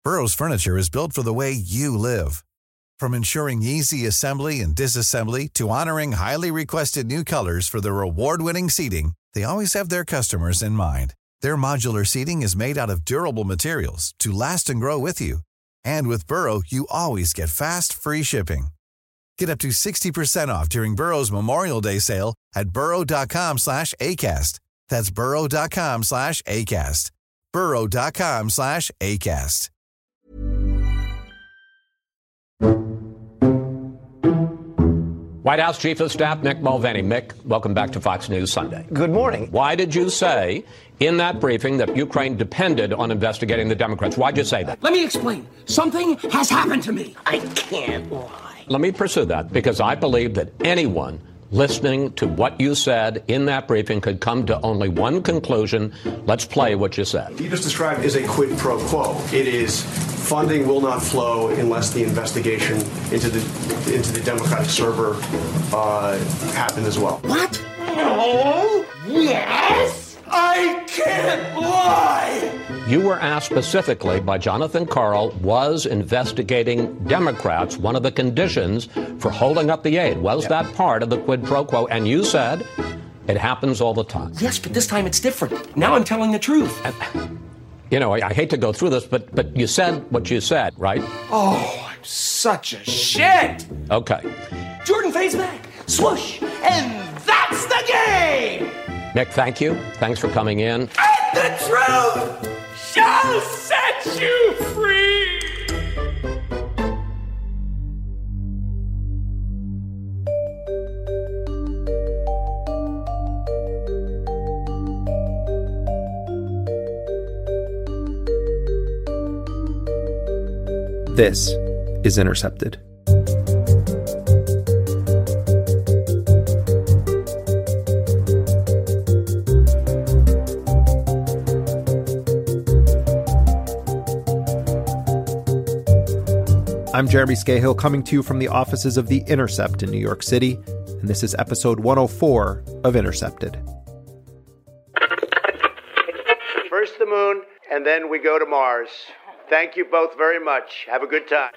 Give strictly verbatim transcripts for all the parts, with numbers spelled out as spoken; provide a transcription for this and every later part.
Burrow's furniture is built for the way you live. From ensuring easy assembly and disassembly to honoring highly requested new colors for their award-winning seating, they always have their customers in mind. Their modular seating is made out of durable materials to last and grow with you. And with Burrow, you always get fast, free shipping. Get up to sixty percent off during Burrow's Memorial Day sale at burrow.com slash ACAST. That's burrow.com slash ACAST. burrow.com slash ACAST. White House Chief of Staff Mick Mulvaney. Mick, welcome back to Fox News Sunday. Good morning. Why did you say in that briefing that Ukraine depended on investigating the Democrats? Why'd you say that? Let me explain. Something has happened to me. I can't lie. Let me pursue that, because I believe that anyone listening to what you said in that briefing could come to only one conclusion. Let's play what you said. You just described as a quid pro quo. It is funding will not flow unless the investigation into the into the Democratic server uh, happened as well. What? No. Yes. I can't lie. You were asked specifically by Jonathan Karl, was investigating Democrats one of the conditions for holding up the aid? Was yeah. that part of the quid pro quo? And you said it happens all the time. Yes, but this time it's different. Now I'm telling the truth. And, you know, I, I hate to go through this, but but you said what you said, right? Oh, I'm such a shit. Okay. Jordan fades back. Swoosh. And that's the game. Mick, thank you. Thanks for coming in. And the truth shall set you free. This is Intercepted. I'm Jeremy Scahill, coming to you from the offices of The Intercept in New York City, and this is episode one oh four of Intercepted. First the moon, and then we go to Mars. Thank you both very much. Have a good time.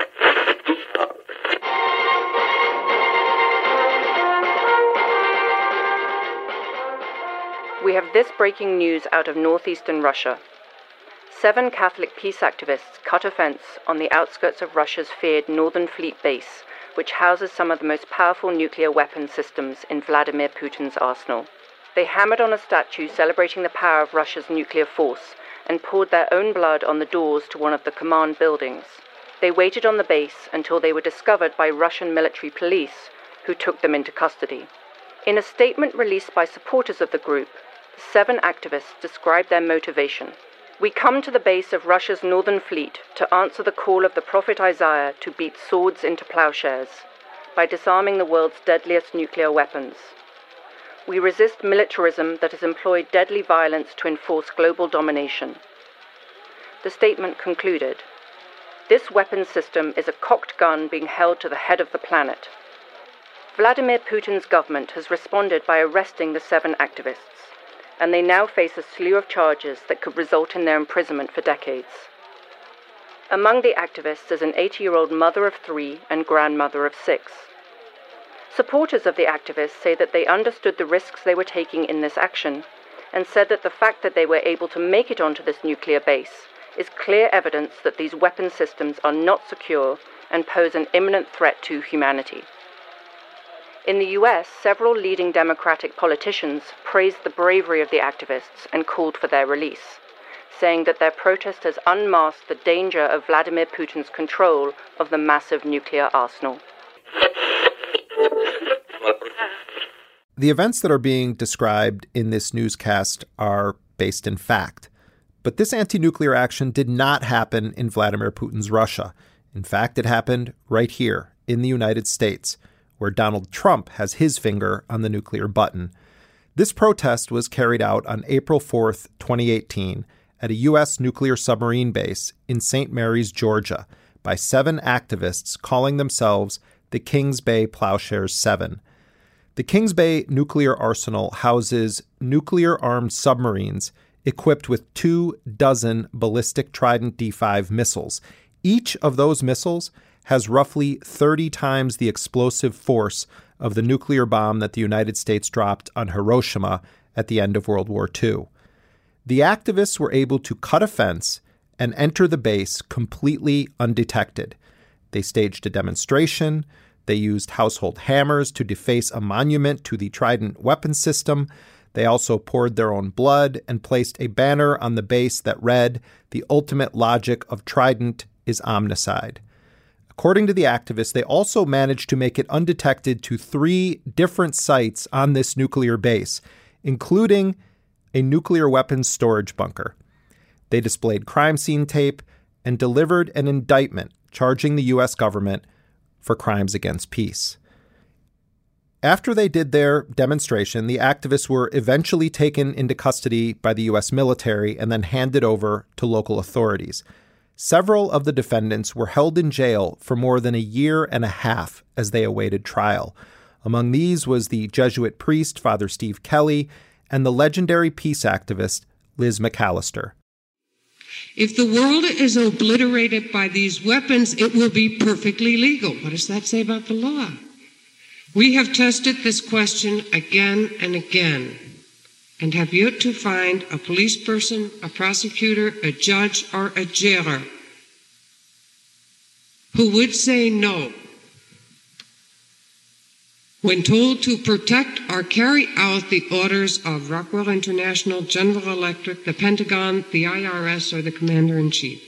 We have this breaking news out of northeastern Russia. Seven Catholic peace activists cut a fence on the outskirts of Russia's feared Northern Fleet base, which houses some of the most powerful nuclear weapon systems in Vladimir Putin's arsenal. They hammered on a statue celebrating the power of Russia's nuclear force and poured their own blood on the doors to one of the command buildings. They waited on the base until they were discovered by Russian military police, who took them into custody. In a statement released by supporters of the group, the seven activists described their motivation. We come to the base of Russia's Northern Fleet to answer the call of the prophet Isaiah to beat swords into plowshares by disarming the world's deadliest nuclear weapons. We resist militarism that has employed deadly violence to enforce global domination. The statement concluded, "This weapon system is a cocked gun being held to the head of the planet." Vladimir Putin's government has responded by arresting the seven activists, and they now face a slew of charges that could result in their imprisonment for decades. Among the activists is an eighty-year-old mother of three and grandmother of six. Supporters of the activists say that they understood the risks they were taking in this action, and said that the fact that they were able to make it onto this nuclear base is clear evidence that these weapon systems are not secure and pose an imminent threat to humanity. In the U S, several leading Democratic politicians praised the bravery of the activists and called for their release, saying that their protest has unmasked the danger of Vladimir Putin's control of the massive nuclear arsenal. The events that are being described in this newscast are based in fact. But this anti-nuclear action did not happen in Vladimir Putin's Russia. In fact, it happened right here in the United States, where Donald Trump has his finger on the nuclear button. This protest was carried out on April fourth, twenty eighteen, at a U S nuclear submarine base in Saint Mary's, Georgia, by seven activists calling themselves the Kings Bay Plowshares Seven. The Kings Bay nuclear arsenal houses nuclear-armed submarines equipped with two dozen ballistic Trident D five missiles. Each of those missiles has roughly thirty times the explosive force of the nuclear bomb that the United States dropped on Hiroshima at the end of World War Two. The activists were able to cut a fence and enter the base completely undetected. They staged a demonstration. They used household hammers to deface a monument to the Trident weapon system. They also poured their own blood and placed a banner on the base that read, "The ultimate logic of Trident is omnicide." According to the activists, they also managed to make it undetected to three different sites on this nuclear base, including a nuclear weapons storage bunker. They displayed crime scene tape and delivered an indictment charging the U S government for crimes against peace. After they did their demonstration, the activists were eventually taken into custody by the U S military and then handed over to local authorities. Several of the defendants were held in jail for more than a year and a half as they awaited trial. Among these was the Jesuit priest, Father Steve Kelly, and the legendary peace activist, Liz McAllister. If the world is obliterated by these weapons, it will be perfectly legal. What does that say about the law? We have tested this question again and again and have yet to find a police person, a prosecutor, a judge, or a jailer who would say no when told to protect or carry out the orders of Rockwell International, General Electric, the Pentagon, the I R S, or the Commander-in-Chief.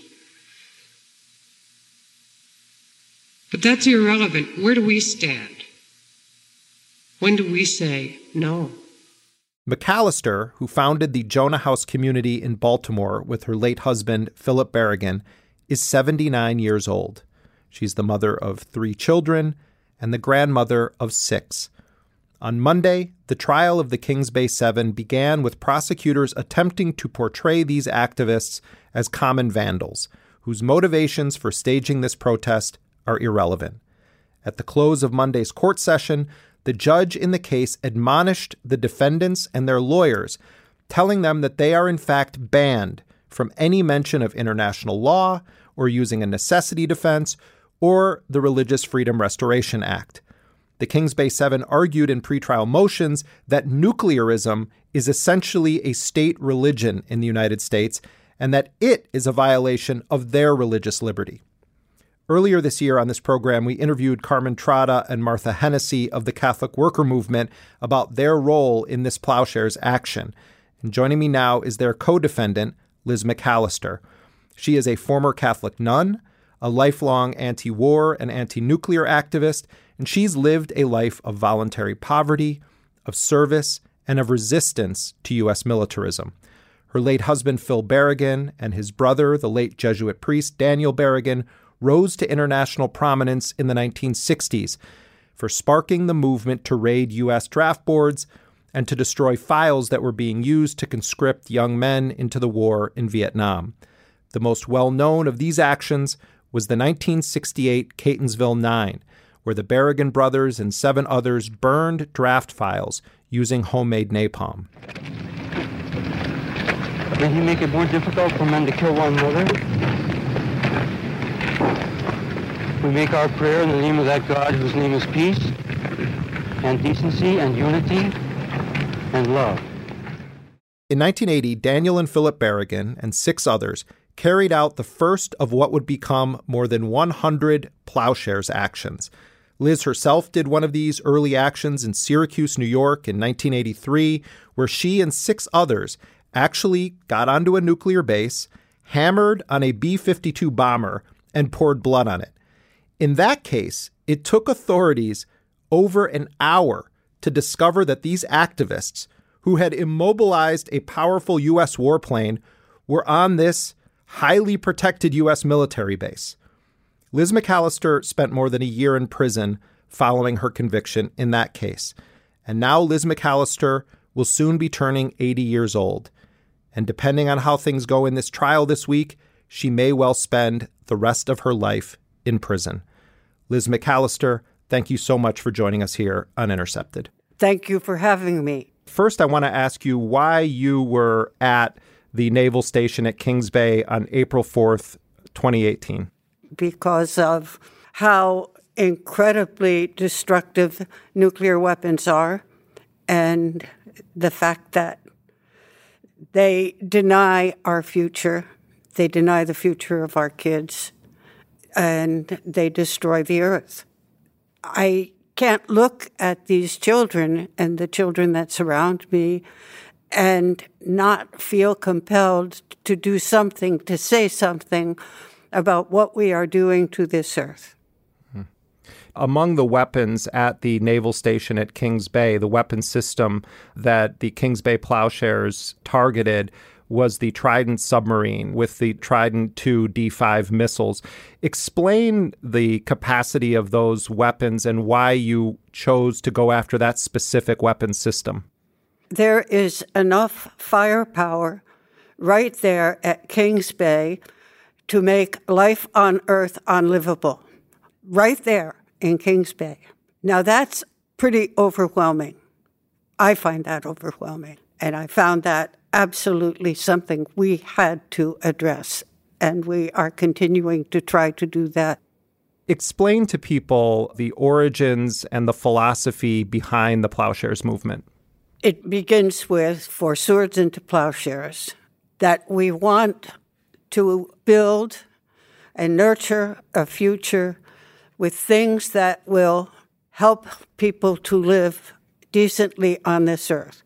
But that's irrelevant. Where do we stand? When do we say no? McAllister, who founded the Jonah House community in Baltimore with her late husband, Philip Berrigan, is seventy-nine years old. She's the mother of three children and the grandmother of six. On Monday, the trial of the Kings Bay Seven began with prosecutors attempting to portray these activists as common vandals, whose motivations for staging this protest are irrelevant. At the close of Monday's court session, the judge in the case admonished the defendants and their lawyers, telling them that they are in fact banned from any mention of international law or using a necessity defense or the Religious Freedom Restoration Act. The Kings Bay Seven argued in pretrial motions that nuclearism is essentially a state religion in the United States and that it is a violation of their religious liberty. Earlier this year on this program, we interviewed Carmen Trotta and Martha Hennessy of the Catholic Worker Movement about their role in this Plowshares action. And joining me now is their co-defendant, Liz McAllister. She is a former Catholic nun, a lifelong anti-war and anti-nuclear activist, and she's lived a life of voluntary poverty, of service, and of resistance to U S militarism. Her late husband, Phil Berrigan, and his brother, the late Jesuit priest, Daniel Berrigan, rose to international prominence in the nineteen sixties for sparking the movement to raid U S draft boards and to destroy files that were being used to conscript young men into the war in Vietnam. The most well-known of these actions was the nineteen sixty-eight Catonsville Nine, where the Berrigan brothers and seven others burned draft files using homemade napalm. May he make it more difficult for men to kill one another? We make our prayer in the name of that God whose name is peace and decency and unity and love. In nineteen eighty, Daniel and Philip Berrigan and six others carried out the first of what would become more than one hundred Plowshares actions. Liz herself did one of these early actions in Syracuse, New York in nineteen eighty-three, where she and six others actually got onto a nuclear base, hammered on a B fifty-two bomber, and poured blood on it. In that case, it took authorities over an hour to discover that these activists, who had immobilized a powerful U S warplane, were on this highly protected U S military base. Liz McAllister spent more than a year in prison following her conviction in that case. And now Liz McAllister will soon be turning eighty years old. And depending on how things go in this trial this week, she may well spend the rest of her life in prison. Liz McAllister, thank you so much for joining us here on Intercepted. Thank you for having me. First, I want to ask you why you were at the naval station at Kings Bay on April fourth, twenty eighteen? Because of how incredibly destructive nuclear weapons are, and the fact that they deny our future, they deny the future of our kids, and they destroy the earth. I can't look at these children and the children that surround me and not feel compelled to do something, to say something about what we are doing to this earth. Among the weapons at the naval station at Kings Bay, the weapon system that the Kings Bay Plowshares targeted was the Trident submarine with the Trident two D five missiles. Explain the capacity of those weapons and why you chose to go after that specific weapon system. There is enough firepower right there at Kings Bay to make life on Earth unlivable. Right there in Kings Bay. Now that's pretty overwhelming. I find that overwhelming. And I found that absolutely something we had to address. And we are continuing to try to do that. Explain to people the origins and the philosophy behind the Plowshares movement. It begins with, for Swords into Plowshares, that we want to build and nurture a future with things that will help people to live decently on this earth.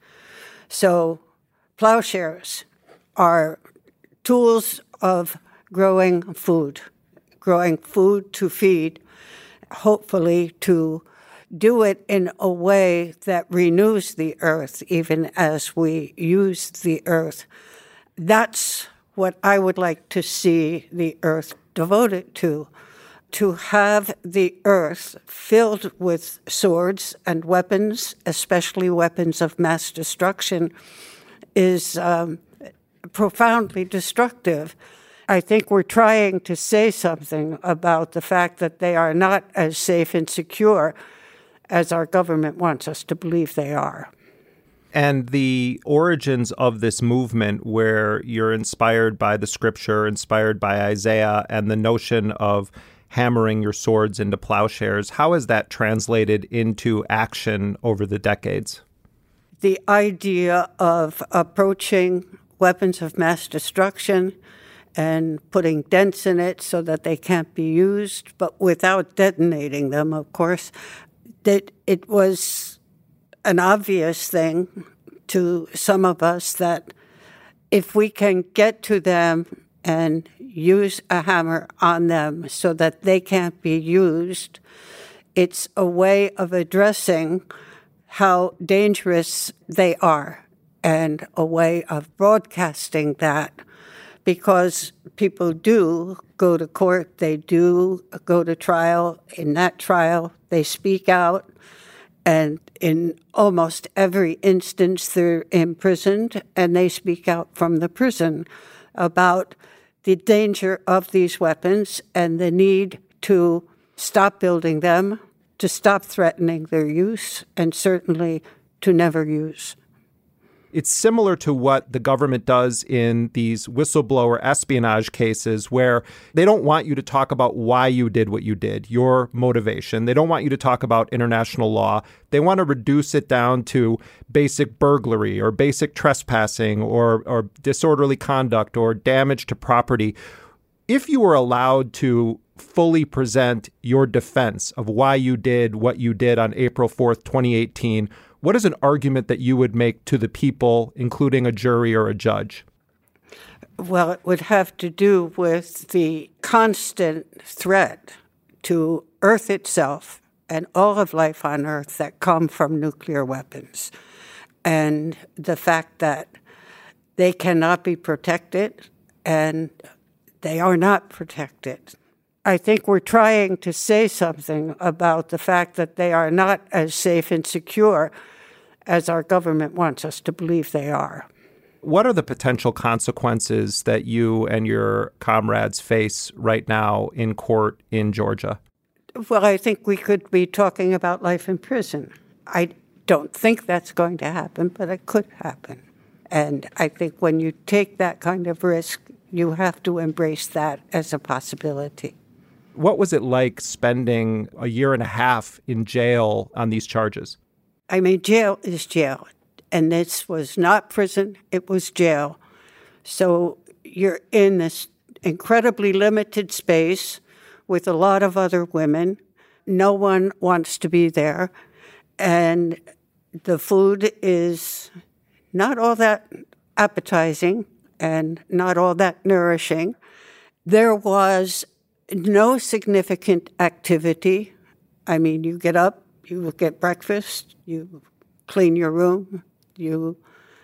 So plowshares are tools of growing food, growing food to feed, hopefully to do it in a way that renews the earth, even as we use the earth. That's what I would like to see the earth devoted to. To have the earth filled with swords and weapons, especially weapons of mass destruction, is um, profoundly destructive. I think we're trying to say something about the fact that they are not as safe and secure as our government wants us to believe they are. And the origins of this movement, where you're inspired by the scripture, inspired by Isaiah, and the notion of hammering your swords into plowshares, how has that translated into action over the decades? The idea of approaching weapons of mass destruction and putting dents in it so that they can't be used, but without detonating them, of course, that it was an obvious thing to some of us that if we can get to them and use a hammer on them so that they can't be used, it's a way of addressing how dangerous they are and a way of broadcasting that, because people do go to court, they do go to trial. In that trial, they speak out, and in almost every instance, they're imprisoned, and they speak out from the prison about the danger of these weapons and the need to stop building them, to stop threatening their use, and certainly to never use. It's similar to what the government does in these whistleblower espionage cases, where they don't want you to talk about why you did what you did, your motivation. They don't want you to talk about international law. They want to reduce it down to basic burglary or basic trespassing or, or disorderly conduct or damage to property. If you were allowed to fully present your defense of why you did what you did on April fourth, twenty eighteen, what is an argument that you would make to the people, including a jury or a judge? Well, it would have to do with the constant threat to Earth itself and all of life on Earth that come from nuclear weapons, and the fact that they cannot be protected and they are not protected. I think we're trying to say something about the fact that they are not as safe and secure as our government wants us to believe they are. What are the potential consequences that you and your comrades face right now in court in Georgia? Well, I think we could be talking about life in prison. I don't think that's going to happen, but it could happen. And I think when you take that kind of risk, you have to embrace that as a possibility. What was it like spending a year and a half in jail on these charges? I mean, jail is jail. And this was not prison, it was jail. So you're in this incredibly limited space with a lot of other women. No one wants to be there. And the food is not all that appetizing and not all that nourishing. There was no significant activity. I mean, you get up, you get breakfast, you clean your room, you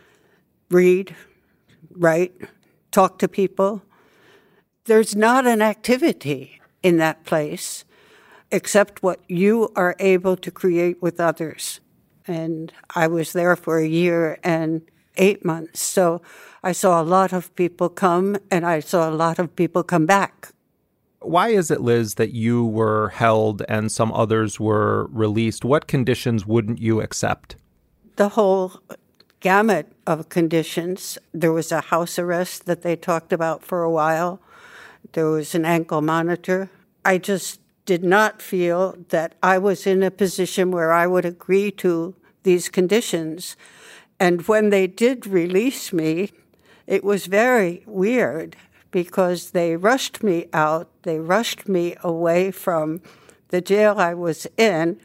read, write, talk to people. There's not an activity in that place except what you are able to create with others. And I was there for a year and eight months. So I saw a lot of people come, and I saw a lot of people come back. Why is it, Liz, that you were held and some others were released? What conditions wouldn't you accept? The whole gamut of conditions. There was a house arrest that they talked about for a while. There was an ankle monitor. I just did not feel that I was in a position where I would agree to these conditions. And when they did release me, it was very weird because they rushed me out. They rushed me away from the jail I was in.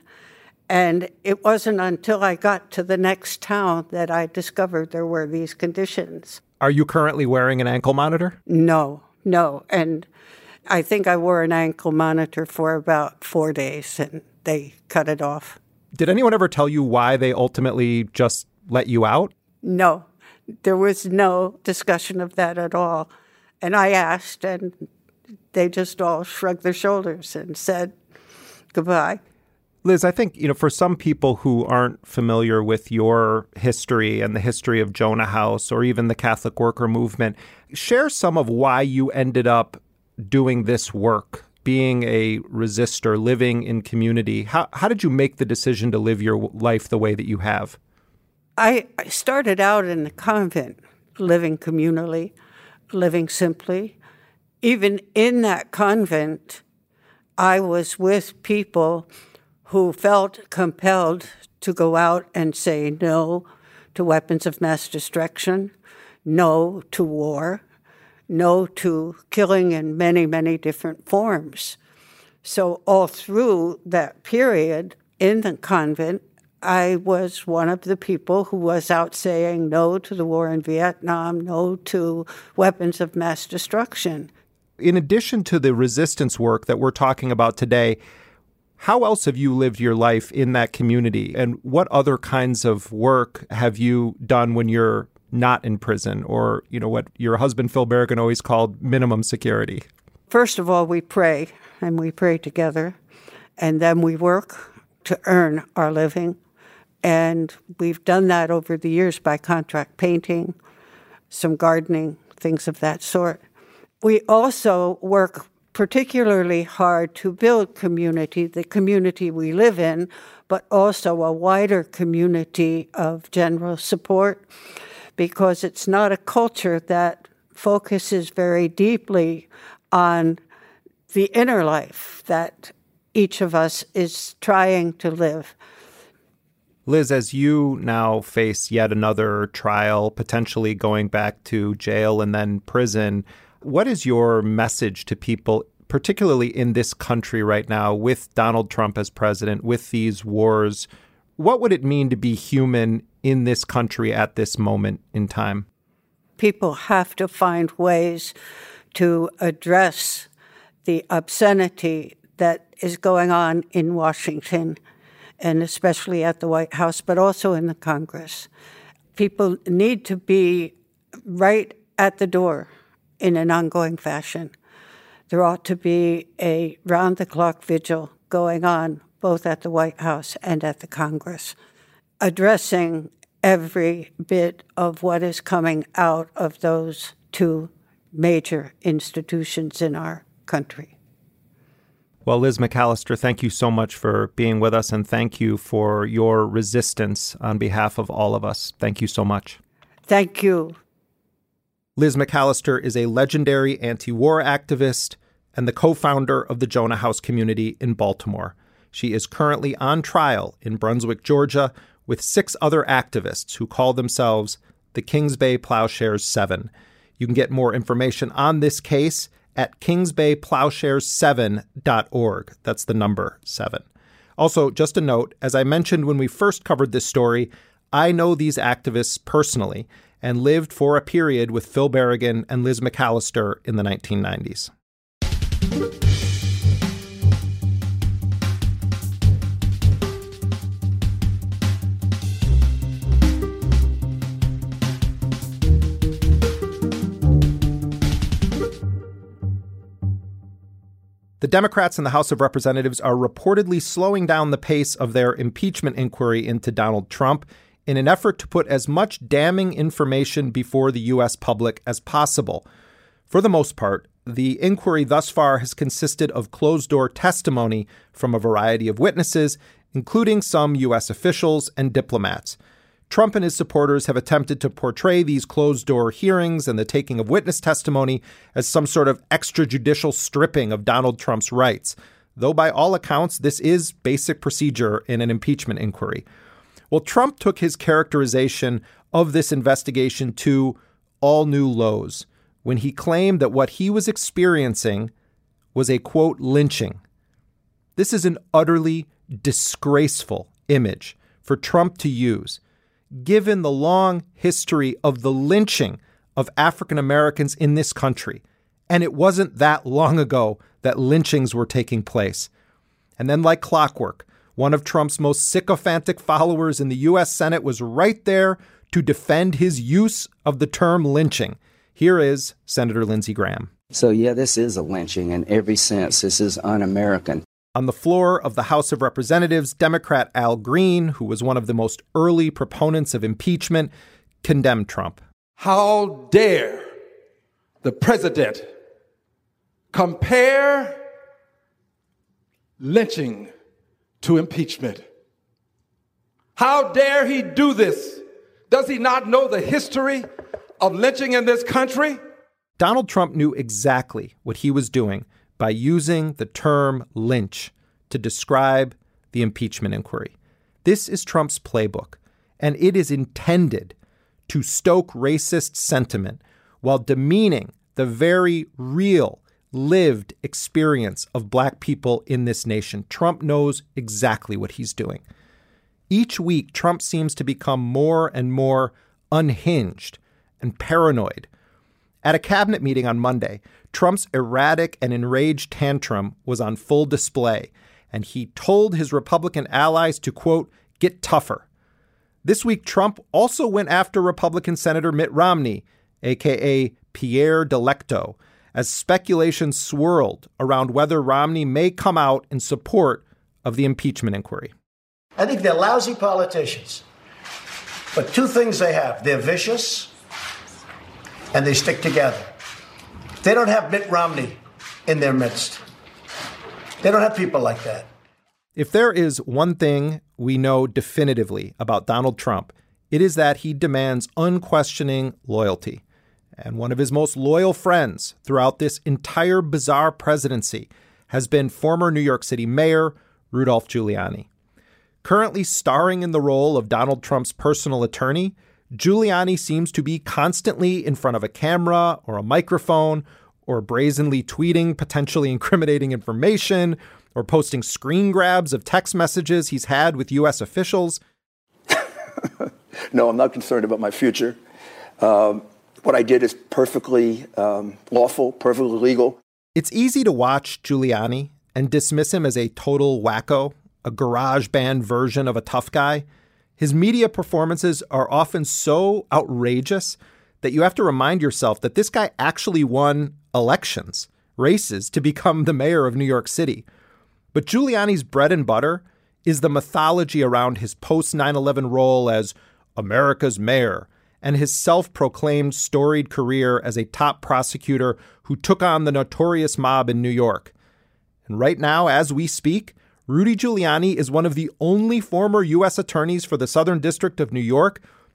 And it wasn't until I got to the next town that I discovered there were these conditions. Are you currently wearing an ankle monitor? No, no. And I think I wore an ankle monitor for about four days, and they cut it off. Did anyone ever tell you why they ultimately just let you out? No, there was no discussion of that at all. And I asked, and they just all shrugged their shoulders and said goodbye. Liz, I think, you know, for some people who aren't familiar with your history and the history of Jonah House or even the Catholic worker movement, share some of why you ended up doing this work, being a resistor, living in community. How, how did you make the decision to live your life the way that you have? I, I started out in the convent, living communally, living simply. Even in that convent, I was with people who felt compelled to go out and say no to weapons of mass destruction, no to war, no to killing in many, many different forms. So all through that period in the convent, I was one of the people who was out saying no to the war in Vietnam, no to weapons of mass destruction. In addition to the resistance work that we're talking about today, how else have you lived your life in that community? And what other kinds of work have you done when you're not in prison, or, you know, what your husband Phil Berrigan always called minimum security? First of all, we pray, and we pray together, and then we work to earn our living. And we've done that over the years by contract painting, some gardening, things of that sort. We also work particularly hard to build community, the community we live in, but also a wider community of general support, because it's not a culture that focuses very deeply on the inner life that each of us is trying to live. Liz, as you now face yet another trial, potentially going back to jail and then prison, what is your message to people, particularly in this country right now, with Donald Trump as president, with these wars? What would it mean to be human in this country at this moment in time? People have to find ways to address the obscenity that is going on in Washington, and especially at the White House, but also in the Congress. People need to be right at the door in an ongoing fashion. There ought to be a round-the-clock vigil going on both at the White House and at the Congress, addressing every bit of what is coming out of those two major institutions in our country. Well, Liz McAllister, thank you so much for being with us, and thank you for your resistance on behalf of all of us. Thank you so much. Thank you. Liz McAllister is a legendary anti-war activist and the co-founder of the Jonah House community in Baltimore. She is currently on trial in Brunswick, Georgia, with six other activists who call themselves the Kings Bay Plowshares Seven. You can get more information on this case at kings bay plowshares seven dot org. That's the number seven. Also, just a note, as I mentioned when we first covered this story, I know these activists personally and lived for a period with Phil Berrigan and Liz McAllister in the nineteen nineties. The Democrats in the House of Representatives are reportedly slowing down the pace of their impeachment inquiry into Donald Trump in an effort to put as much damning information before the U S public as possible. For the most part, the inquiry thus far has consisted of closed-door testimony from a variety of witnesses, including some U S officials and diplomats. Trump and his supporters have attempted to portray these closed-door hearings and the taking of witness testimony as some sort of extrajudicial stripping of Donald Trump's rights, though by all accounts, this is basic procedure in an impeachment inquiry. Well, Trump took his characterization of this investigation to all new lows when he claimed that what he was experiencing was a, quote, lynching. This is an utterly disgraceful image for Trump to use, given the long history of the lynching of African Americans in this country. And it wasn't that long ago that lynchings were taking place. And then, like clockwork, one of Trump's most sycophantic followers in the U S Senate was right there to defend his use of the term lynching. Here is Senator Lindsey Graham. So, yeah, this is a lynching in every sense. This is un-American. On the floor of the House of Representatives, Democrat Al Green, who was one of the most early proponents of impeachment, condemned Trump. How dare the president compare lynching to impeachment? How dare he do this? Does he not know the history of lynching in this country? Donald Trump knew exactly what he was doing by using the term lynch to describe the impeachment inquiry. This is Trump's playbook, and it is intended to stoke racist sentiment while demeaning the very real, lived experience of black people in this nation. Trump knows exactly what he's doing. Each week, Trump seems to become more and more unhinged and paranoid. At a cabinet meeting on Monday, Trump's erratic and enraged tantrum was on full display, and he told his Republican allies to, quote, get tougher. This week, Trump also went after Republican Senator Mitt Romney, a k a. Pierre Delecto, as speculation swirled around whether Romney may come out in support of the impeachment inquiry. I think they're lousy politicians. But two things they have. They're vicious, and they stick together. They don't have Mitt Romney in their midst. They don't have people like that. If there is one thing we know definitively about Donald Trump, it is that he demands unquestioning loyalty. And one of his most loyal friends throughout this entire bizarre presidency has been former New York City Mayor Rudolph Giuliani. Currently starring in the role of Donald Trump's personal attorney, Giuliani seems to be constantly in front of a camera or a microphone or brazenly tweeting potentially incriminating information or posting screen grabs of text messages he's had with U S officials. No, I'm not concerned about my future. Um, what I did is perfectly um, lawful, perfectly legal. It's easy to watch Giuliani and dismiss him as a total wacko, a garage band version of a tough guy. His media performances are often so outrageous that you have to remind yourself that this guy actually won elections, races to become the mayor of New York City. But Giuliani's bread and butter is the mythology around his post nine eleven role as America's mayor and his self-proclaimed storied career as a top prosecutor who took on the notorious mob in New York. And right now, as we speak, Rudy Giuliani is one of the only former U S attorneys for the Southern District of New York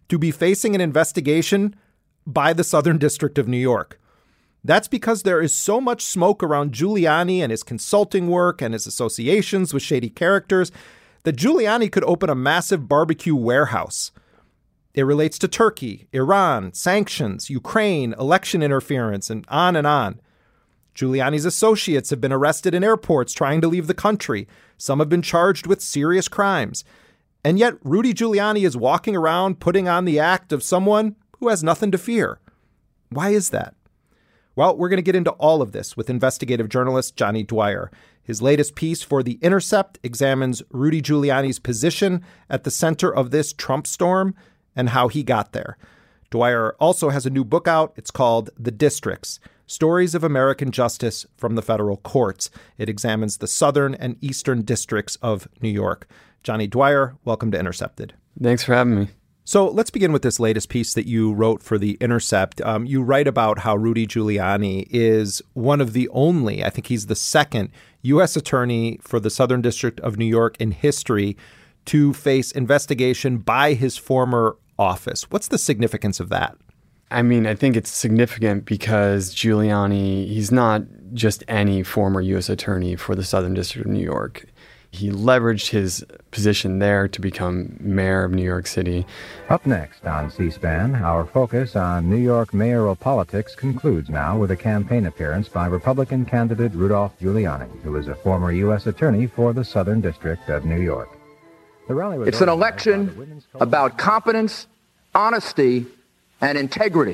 to be facing an investigation by the Southern District of New York. That's because there is so much smoke around Giuliani and his consulting work and his associations with shady characters that Giuliani could open a massive barbecue warehouse. It relates to Turkey, Iran, sanctions, Ukraine, election interference, and on and on. Giuliani's associates have been arrested in airports trying to leave the country. Some have been charged with serious crimes. And yet Rudy Giuliani is walking around putting on the act of someone who has nothing to fear. Why is that? Well, we're going to get into all of this with investigative journalist Johnny Dwyer. His latest piece for The Intercept examines Rudy Giuliani's position at the center of this Trump storm and how he got there. Dwyer also has a new book out. It's called The Districts, Stories of American Justice from the Federal Courts. It examines the southern and eastern districts of New York. Johnny Dwyer, welcome to Intercepted. Thanks for having me. So let's begin with this latest piece that you wrote for The Intercept. Um, you write about how Rudy Giuliani is one of the only, I think he's the second, U S attorney for the Southern District of New York in history to face investigation by his former office. What's the significance of that? I mean, I think it's significant because Giuliani, he's not just any former U S attorney for the Southern District of New York. He leveraged his position there to become mayor of New York City. Up next on C-SPAN, our focus on New York mayoral politics concludes now with a campaign appearance by Republican candidate Rudolph Giuliani, who is a former U S attorney for the Southern District of New York. The rally was It's an election about competence, honesty, and integrity,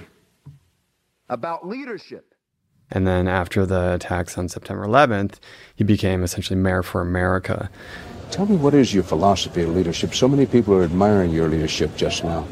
about leadership. And then after the attacks on September eleventh, he became essentially mayor for America. Tell me, what is your philosophy of leadership? So many people are admiring your leadership just now.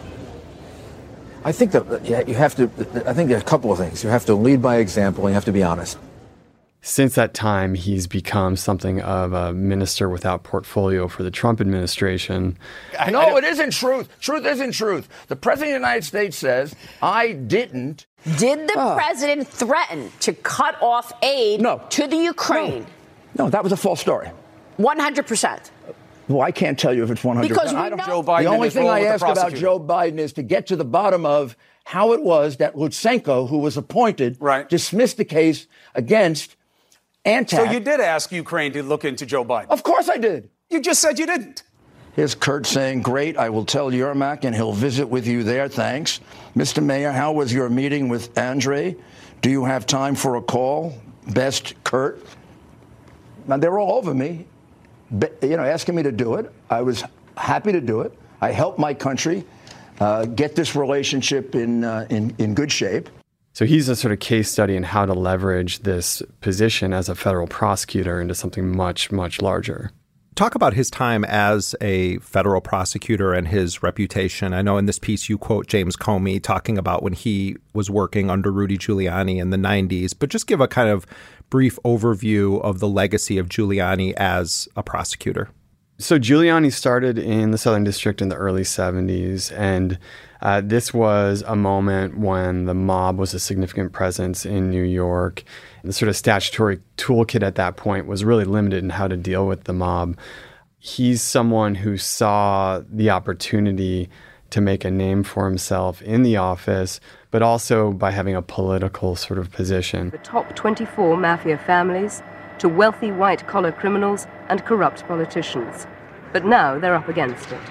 I think that you have to, I think there are a couple of things. You have to lead by example and you have to be honest. Since that time, he's become something of a minister without portfolio for the Trump administration. No, it isn't truth. Truth isn't truth. The President of the United States says, I didn't. Did the Oh. president threaten to cut off aid No. to the Ukraine? No, that was a false story. one hundred percent. Well, I can't tell you if it's one hundred percent. Because we I don't know- Joe Biden the only and his thing role I with the ask about prosecutor. Joe Biden is to get to the bottom of how it was that Lutsenko, who was appointed, dismissed the case against Antac. So you did ask Ukraine to look into Joe Biden? Of course I did. You just said you didn't. Here's Kurt saying, great, I will tell Yermak and he'll visit with you there, thanks. Mister Mayor, how was your meeting with Andre? Do you have time for a call? Best, Kurt. Now, they were all over me, be- you know, asking me to do it. I was happy to do it. I helped my country uh, get this relationship in, uh, in, in good shape. So he's a sort of case study in how to leverage this position as a federal prosecutor into something much, much larger. Talk about his time as a federal prosecutor and his reputation. I know in this piece you quote James Comey talking about when he was working under Rudy Giuliani in the nineties, but just give a kind of brief overview of the legacy of Giuliani as a prosecutor. So Giuliani started in the Southern District in the early seventies, and uh, this was a moment when the mob was a significant presence in New York. The sort of statutory toolkit at that point was really limited in how to deal with the mob. He's someone who saw the opportunity to make a name for himself in the office, but also by having a political sort of position. The top twenty-four mafia families to wealthy white-collar criminals and corrupt politicians. But now they're up against it.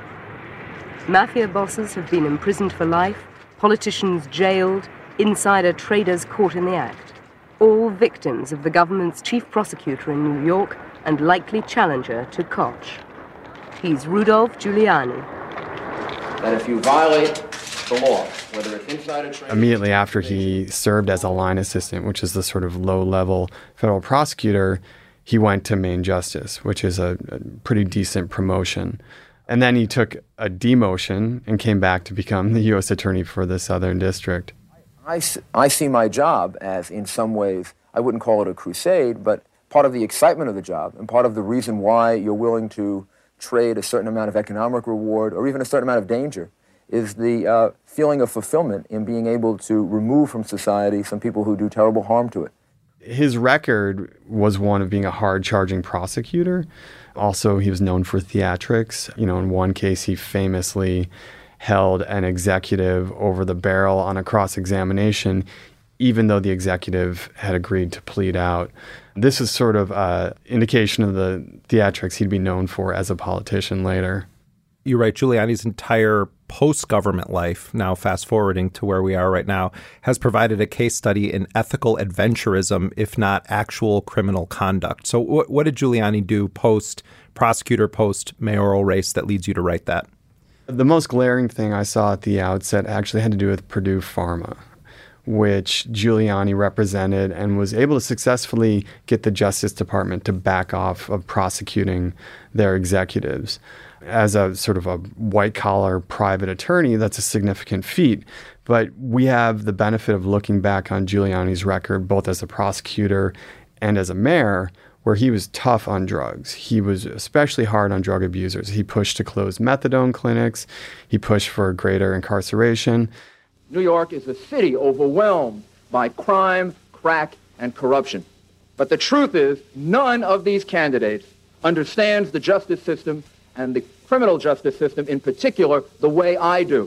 Mafia bosses have been imprisoned for life, politicians jailed, insider traders caught in the act. All victims of the government's chief prosecutor in New York and likely challenger to Koch. He's Rudolph Giuliani. That if you violate the law, whether it's insider trading... Immediately after he served as a line assistant, which is the sort of low-level federal prosecutor, he went to Main Justice, which is a, a pretty decent promotion. And then he took a demotion and came back to become the U S attorney for the Southern District. I, I see my job as, in some ways, I wouldn't call it a crusade, but part of the excitement of the job and part of the reason why you're willing to trade a certain amount of economic reward or even a certain amount of danger is the uh, feeling of fulfillment in being able to remove from society some people who do terrible harm to it. His record was one of being a hard-charging prosecutor. Also, he was known for theatrics. You know, in one case, he famously held an executive over the barrel on a cross-examination, even though the executive had agreed to plead out. This is sort of an indication of the theatrics he'd be known for as a politician later. You're right. Giuliani's entire post-government life, now fast-forwarding to where we are right now, has provided a case study in ethical adventurism, if not actual criminal conduct. So what, what did Giuliani do post-prosecutor, post-mayoral race that leads you to write that? The most glaring thing I saw at the outset actually had to do with Purdue Pharma, which Giuliani represented and was able to successfully get the Justice Department to back off of prosecuting their executives. As a sort of a white-collar private attorney, that's a significant feat. But we have the benefit of looking back on Giuliani's record, both as a prosecutor and as a mayor, where he was tough on drugs. He was especially hard on drug abusers. He pushed to close methadone clinics. He pushed for greater incarceration. New York is a city overwhelmed by crime, crack, and corruption. But the truth is, none of these candidates understands the justice system and the criminal justice system in particular the way I do.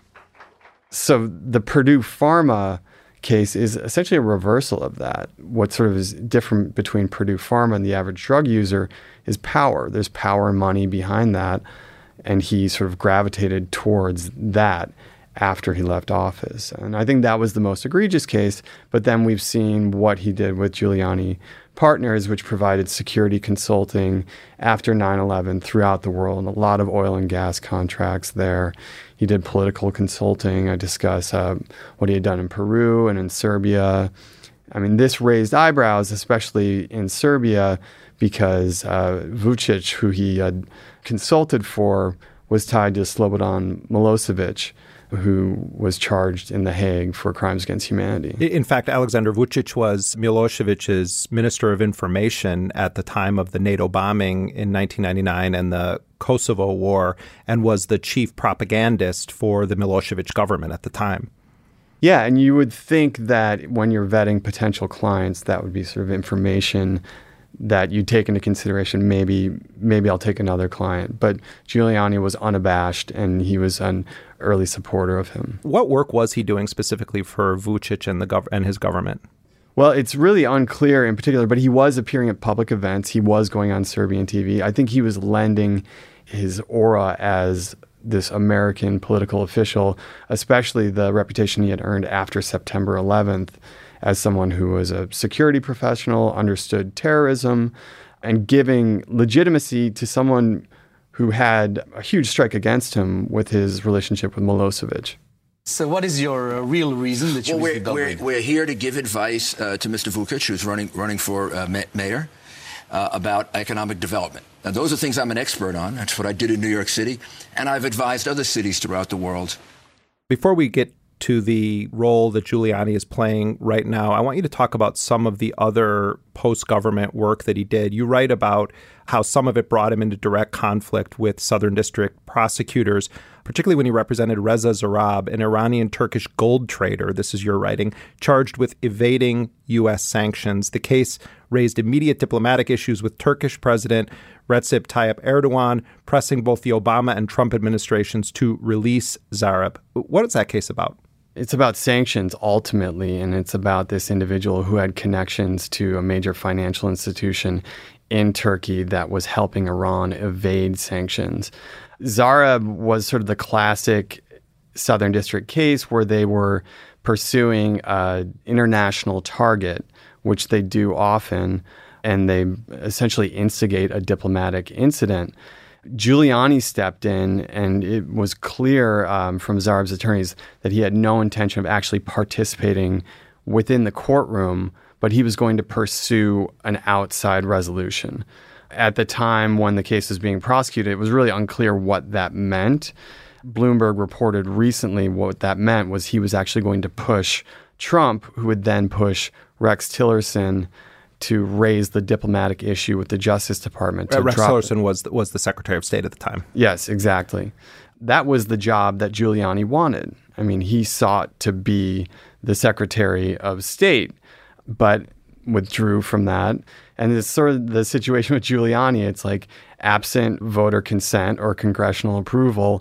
So the Purdue Pharma case is essentially a reversal of that. What sort of is different between Purdue Pharma and the average drug user is power. There's power and money behind that, and he sort of gravitated towards that after he left office. And I think that was the most egregious case, but then we've seen what he did with Giuliani Partners, which provided security consulting after nine eleven throughout the world, and a lot of oil and gas contracts there. He did political consulting. I discuss uh, what he had done in Peru and in Serbia. I mean, this raised eyebrows, especially in Serbia, because uh, Vučić, who he had consulted for, was tied to Slobodan Milosevic, who was charged in The Hague for crimes against humanity. In fact, Alexander Vučić was Milosevic's Minister of Information at the time of the NATO bombing in nineteen ninety-nine and the Kosovo War, and was the chief propagandist for the Milosevic government at the time. Yeah, and you would think that when you're vetting potential clients, that would be sort of information that you take into consideration. Maybe maybe I'll take another client. But Giuliani was unabashed, and he was an early supporter of him. What work was he doing specifically for Vučić and the gov- and his government? Well, it's really unclear in particular, but he was appearing at public events. He was going on Serbian T V. I think he was lending his aura as this American political official, especially the reputation he had earned after September eleventh, as someone who was a security professional, understood terrorism, and giving legitimacy to someone who had a huge strike against him with his relationship with Milosevic. So what is your uh, real reason that you well, wish to we're, we're, we're here to give advice uh, to Mister Vučić, who's running, running for uh, ma- mayor, uh, about economic development. Now, those are things I'm an expert on. That's what I did in New York City, and I've advised other cities throughout the world. Before we get to the role that Giuliani is playing right now, I want you to talk about some of the other post-government work that he did. You write about how some of it brought him into direct conflict with Southern District prosecutors, particularly when he represented Reza Zarrab, an Iranian-Turkish gold trader, this is your writing, charged with evading U S sanctions. The case raised immediate diplomatic issues with Turkish President Recep Tayyip Erdogan, pressing both the Obama and Trump administrations to release Zarrab. What is that case about? It's about sanctions ultimately, and it's about this individual who had connections to a major financial institution in Turkey that was helping Iran evade sanctions. Zarrab was sort of the classic Southern District case where they were pursuing an international target, which they do often, and they essentially instigate a diplomatic incident. Giuliani stepped in, and it was clear um, from Zarrab's attorneys that he had no intention of actually participating within the courtroom, but he was going to pursue an outside resolution. At the time when the case was being prosecuted, it was really unclear what that meant. Bloomberg reported recently what that meant was he was actually going to push Trump, who would then push Rex Tillerson to raise the diplomatic issue with the Justice Department. To uh, Rex drop Tillerson it. was the, was the Secretary of State at the time. Yes, exactly. That was the job that Giuliani wanted. I mean, he sought to be the Secretary of State, but withdrew from that. And it's sort of the situation with Giuliani. It's like absent voter consent or congressional approval,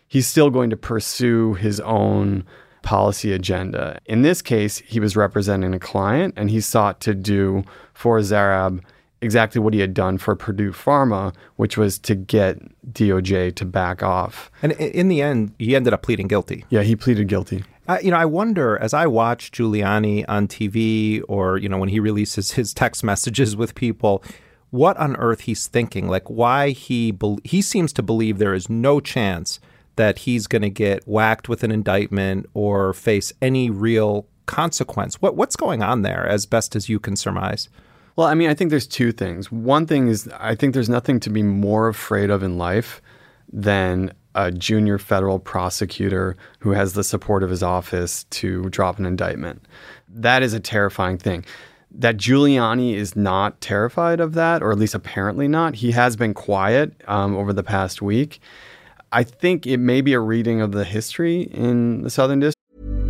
he's still going to pursue his own policy agenda. In this case, he was representing a client, and he sought to do for Zarab exactly what he had done for Purdue Pharma, which was to get D O J to back off. And in the end, he ended up pleading guilty. Yeah, he pleaded guilty. I, you know, I wonder, as I watch Giuliani on T V or, you know, when he releases his text messages with people, what on earth he's thinking, like why he be- he seems to believe there is no chance that he's going to get whacked with an indictment or face any real consequence. What What's going on there, as best as you can surmise? Well, I mean, I think there's two things. One thing is I think there's nothing to be more afraid of in life than a junior federal prosecutor who has the support of his office to drop an indictment. That is a terrifying thing. That Giuliani is not terrified of that, or at least apparently not. He has been quiet um, over the past week. I think it may be a reading of the history in the Southern District.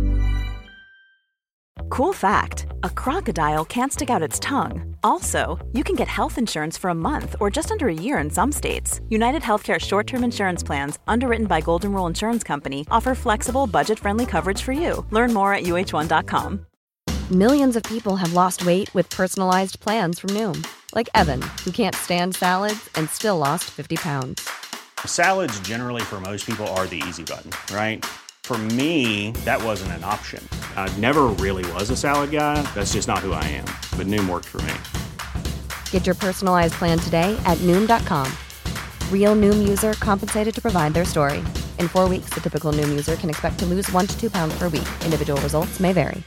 Cool fact, a crocodile can't stick out its tongue. Also, you can get health insurance for a month or just under a year in some states. United Healthcare short-term insurance plans, underwritten by Golden Rule Insurance Company, offer flexible, budget-friendly coverage for you. Learn more at U H one dot com. Millions of people have lost weight with personalized plans from Noom. Like Evan, who can't stand salads and still lost fifty pounds. Salads generally for most people are the easy button, right? For me, that wasn't an option. I never really was a salad guy. That's just not who I am. But Noom worked for me. Get your personalized plan today at Noom dot com. Real Noom user compensated to provide their story. In four weeks, the typical Noom user can expect to lose one to two pounds per week. Individual results may vary.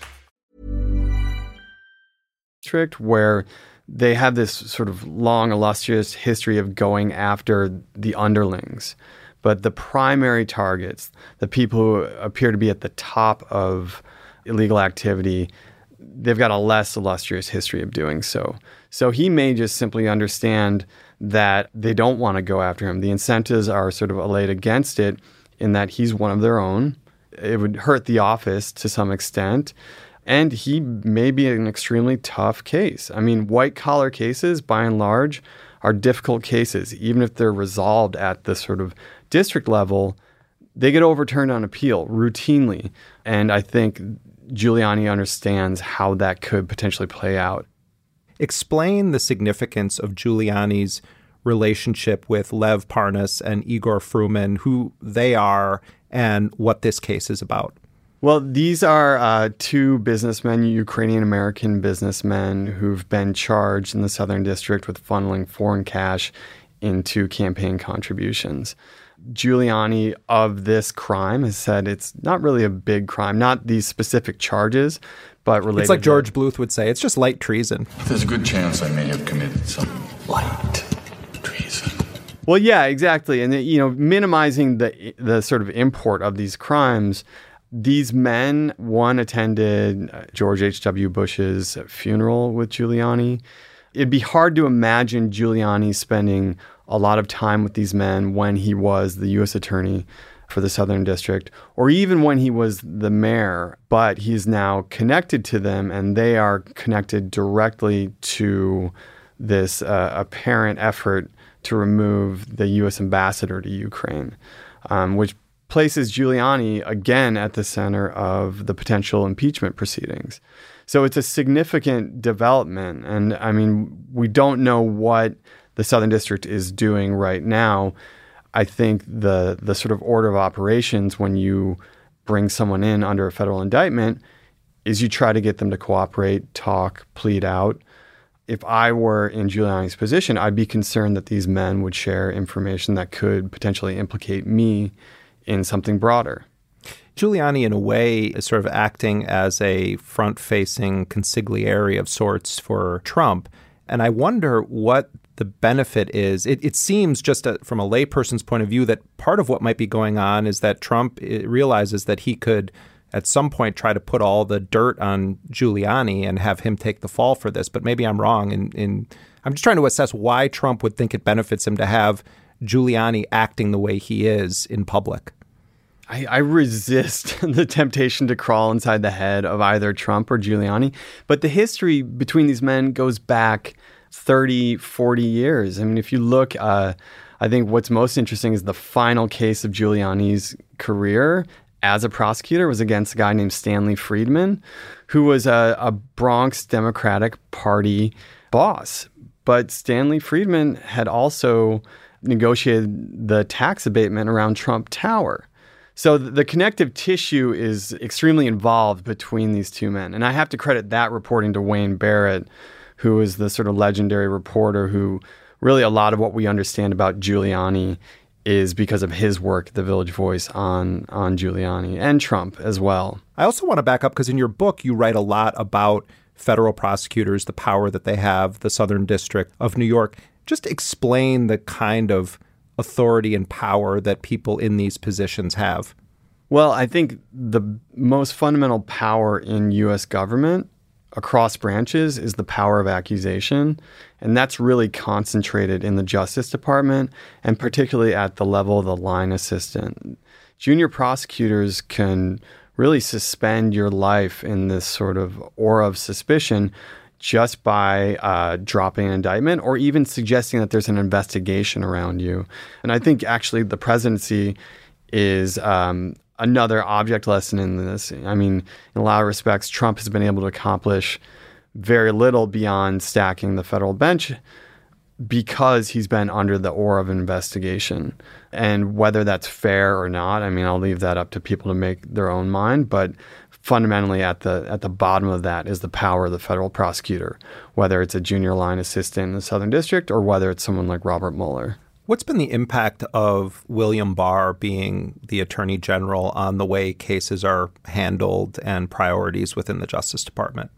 District where they have this sort of long, illustrious history of going after the underlings. But the primary targets, the people who appear to be at the top of illegal activity, they've got a less illustrious history of doing so. So he may just simply understand that they don't want to go after him. The incentives are sort of allayed against it in that he's one of their own. It would hurt the office to some extent. And he may be an extremely tough case. I mean, white-collar cases, by and large, are difficult cases. Even if they're resolved at the sort of district level, they get overturned on appeal routinely. And I think Giuliani understands how that could potentially play out. Explain the significance of Giuliani's relationship with Lev Parnas and Igor Fruman, who they are, and what this case is about. Well, these are uh, two businessmen, Ukrainian-American businessmen, who've been charged in the Southern District with funneling foreign cash into campaign contributions. Giuliani of this crime has said it's not really a big crime, not these specific charges, but related. It's like George Bluth would say, it's just light treason. There's a good chance I may have committed some light treason. Well, yeah, exactly. And, you know, minimizing the the sort of import of these crimes. These men, one attended George H W. Bush's funeral with Giuliani. It'd be hard to imagine Giuliani spending a lot of time with these men when he was the U S attorney for the Southern District, or even when he was the mayor, but he's now connected to them, and they are connected directly to this uh, apparent effort to remove the U S ambassador to Ukraine, um, which places Giuliani again at the center of the potential impeachment proceedings. So it's a significant development. And I mean, we don't know what the Southern District is doing right now. I think the the sort of order of operations when you bring someone in under a federal indictment is you try to get them to cooperate, talk, plead out. If I were in Giuliani's position, I'd be concerned that these men would share information that could potentially implicate me in something broader. Giuliani, in a way, is sort of acting as a front-facing consigliere of sorts for Trump. And I wonder what the benefit is. It, it seems, just a, from a layperson's point of view, that part of what might be going on is that Trump realizes that he could, at some point, try to put all the dirt on Giuliani and have him take the fall for this. But maybe I'm wrong. In, in, I'm just trying to assess why Trump would think it benefits him to have Giuliani acting the way he is in public. I, I resist the temptation to crawl inside the head of either Trump or Giuliani. But the history between these men goes back thirty, forty years. I mean, if you look, uh, I think what's most interesting is the final case of Giuliani's career as a prosecutor was against a guy named Stanley Friedman, who was a, a Bronx Democratic Party boss. But Stanley Friedman had also negotiated the tax abatement around Trump Tower. So the connective tissue is extremely involved between these two men. And I have to credit that reporting to Wayne Barrett, who is the sort of legendary reporter who really a lot of what we understand about Giuliani is because of his work at the Village Voice on, on Giuliani and Trump as well. I also want to back up because in your book, you write a lot about federal prosecutors, the power that they have, the Southern District of New York. Just explain the kind of authority and power that people in these positions have. Well, I think the most fundamental power in U S government across branches is the power of accusation. And that's really concentrated in the Justice Department and particularly at the level of the line assistant. Junior prosecutors can really suspend your life in this sort of aura of suspicion just by uh, dropping an indictment or even suggesting that there's an investigation around you. And I think actually the presidency is um, another object lesson in this. I mean, in a lot of respects, Trump has been able to accomplish very little beyond stacking the federal bench because he's been under the aura of investigation. And whether that's fair or not, I mean, I'll leave that up to people to make their own mind. But fundamentally at the at the bottom of that is the power of the federal prosecutor, whether it's a junior line assistant in the Southern District or whether it's someone like Robert Mueller. What's been the impact of William Barr being the Attorney General on the way cases are handled and priorities within the Justice Department?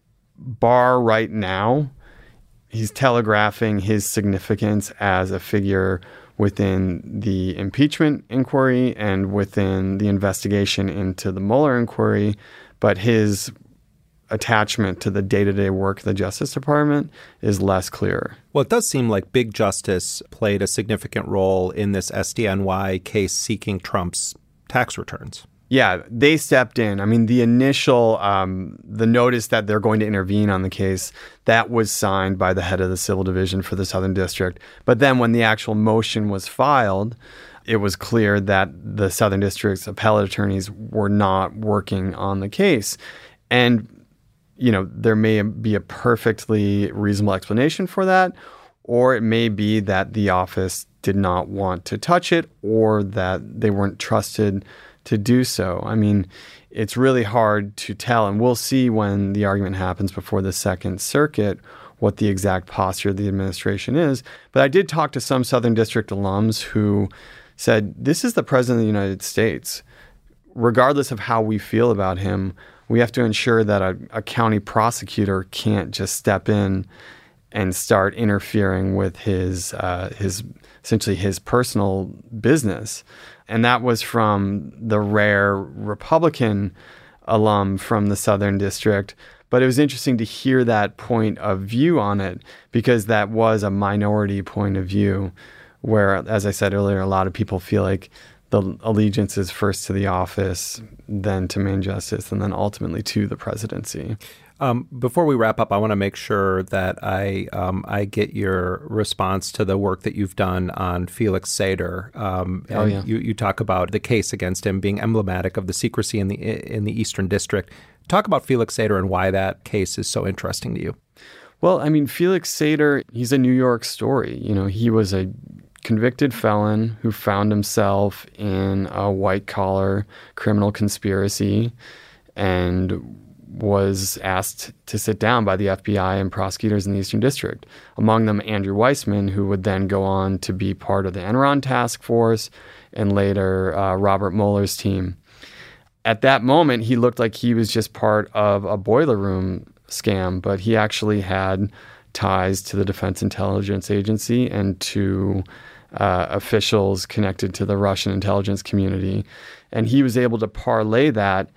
Barr right now, he's telegraphing his significance as a figure within the impeachment inquiry and within the investigation into the Mueller inquiry, but his attachment to the day-to-day work of the Justice Department is less clear. Well, it does seem like Big Justice played a significant role in this S D N Y case seeking Trump's tax returns. Yeah, they stepped in. I mean, the initial, um, the notice that they're going to intervene on the case, that was signed by the head of the Civil Division for the Southern District. But then when the actual motion was filed, it was clear that the Southern District's appellate attorneys were not working on the case. And, you know, there may be a perfectly reasonable explanation for that, or it may be that the office did not want to touch it or that they weren't trusted to do so. I mean, it's really hard to tell, and we'll see when the argument happens before the Second Circuit what the exact posture of the administration is. But I did talk to some Southern District alums who said, this is the President of the United States. Regardless of how we feel about him, we have to ensure that a, a county prosecutor can't just step in and start interfering with his uh, his essentially his personal business. And that was from the rare Republican alum from the Southern District. But it was interesting to hear that point of view on it because that was a minority point of view where, as I said earlier, a lot of people feel like the allegiance is first to the office, then to main justice, and then ultimately to the presidency. Um, before we wrap up, I want to make sure that I um, I get your response to the work that you've done on Felix Sater. Um, and oh, yeah. you, you talk about the case against him being emblematic of the secrecy in the in the Eastern District. Talk about Felix Sater and why that case is so interesting to you. Well, I mean, Felix Sater, he's a New York story. You know, he was a convicted felon who found himself in a white-collar criminal conspiracy and was asked to sit down by the F B I and prosecutors in the Eastern District. Among them, Andrew Weissman, who would then go on to be part of the Enron task force and later uh, Robert Mueller's team. At that moment, he looked like he was just part of a boiler room scam, but he actually had ties to the Defense Intelligence Agency and to uh, officials connected to the Russian intelligence community. And he was able to parlay that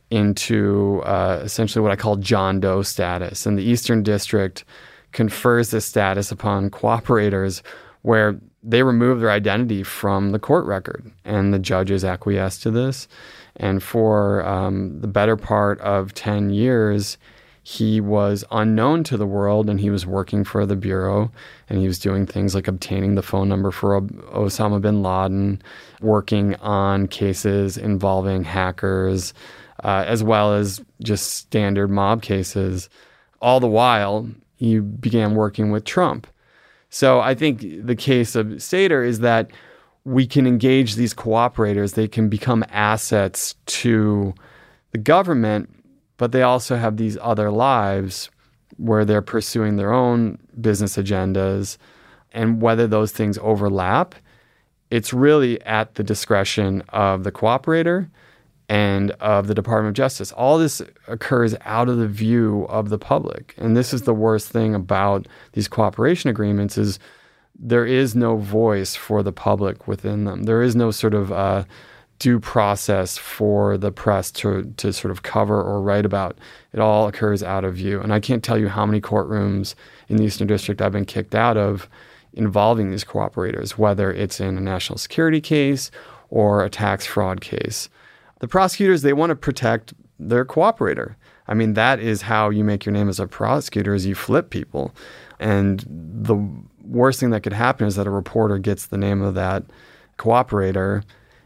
into uh, essentially what I call John Doe status. And the Eastern District confers this status upon cooperators where they remove their identity from the court record. And the judges acquiesce to this. And for um, the better part of ten years, he was unknown to the world, and he was working for the Bureau, and he was doing things like obtaining the phone number for Osama bin Laden, working on cases involving hackers, uh, as well as just standard mob cases. All the while, he began working with Trump. So I think the case of Sater is that we can engage these cooperators. They can become assets to the government, but they also have these other lives where they're pursuing their own business agendas. And whether those things overlap, it's really at the discretion of the cooperator and of the Department of Justice. All this occurs out of the view of the public. And this is the worst thing about these cooperation agreements is there is no voice for the public within them. There is no sort of uh, due process for the press to to sort of cover or write about. It all occurs out of view. And I can't tell you how many courtrooms in the Eastern District I've been kicked out of involving these cooperators, whether it's in a national security case or a tax fraud case. The prosecutors, they want to protect their cooperator. I mean, that is how you make your name as a prosecutor, is you flip people. And the worst thing that could happen is that a reporter gets the name of that cooperator,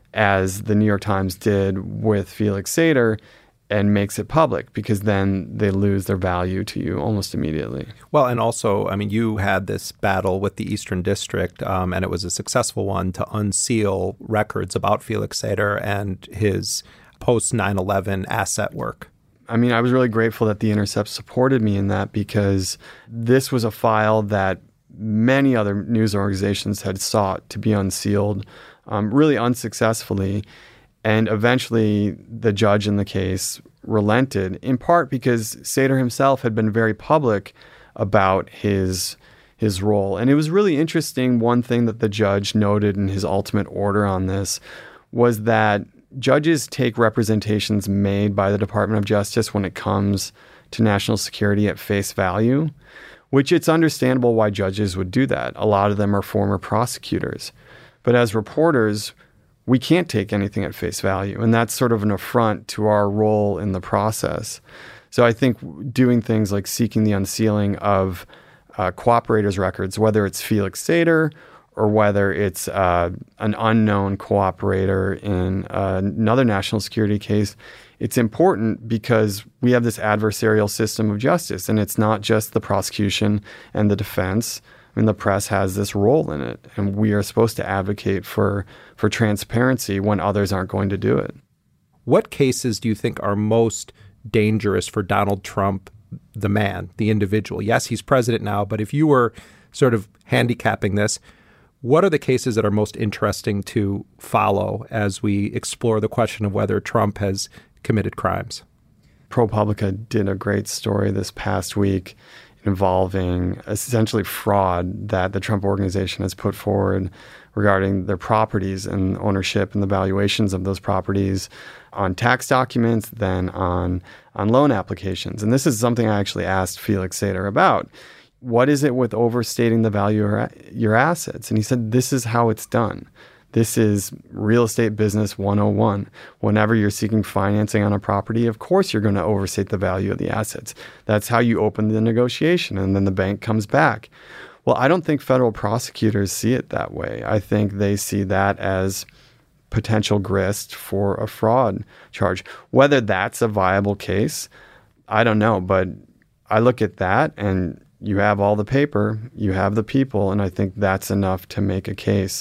as the New York Times did with Felix Sater, and makes it public, because then they lose their value to you almost immediately. Well, and also, I mean, you had this battle with the Eastern District, um, and it was a successful one to unseal records about Felix Sater and his post nine eleven asset work. I mean, I was really grateful that The Intercept supported me in that, because this was a file that many other news organizations had sought to be unsealed, um, really unsuccessfully. And eventually the judge in the case relented, in part because Sater himself had been very public about his his role. And it was really interesting. One thing that the judge noted in his ultimate order on this was that judges take representations made by the Department of Justice when it comes to national security at face value, which it's understandable why judges would do that. A lot of them are former prosecutors. But as reporters, we can't take anything at face value. And that's sort of an affront to our role in the process. So I think doing things like seeking the unsealing of uh, cooperators' records, whether it's Felix Sater or whether it's uh, an unknown cooperator in uh, another national security case, it's important because we have this adversarial system of justice, and it's not just the prosecution and the defense. I mean, the press has this role in it, and we are supposed to advocate for for transparency when others aren't going to do it. What cases do you think are most dangerous for Donald Trump, the man, the individual? Yes, he's president now, but if you were sort of handicapping this, what are the cases that are most interesting to follow as we explore the question of whether Trump has committed crimes? ProPublica did a great story this past week involving essentially fraud that the Trump organization has put forward regarding their properties and ownership and the valuations of those properties on tax documents, then on, on loan applications. And this is something I actually asked Felix Sater about. What is it with overstating the value of your assets? And he said, this is how it's done. This is real estate business one oh one. Whenever you're seeking financing on a property, of course you're going to overstate the value of the assets. That's how you open the negotiation, and then the bank comes back. Well, I don't think federal prosecutors see it that way. I think they see that as potential grist for a fraud charge. Whether that's a viable case, I don't know. But I look at that, and you have all the paper, you have the people, and I think that's enough to make a case.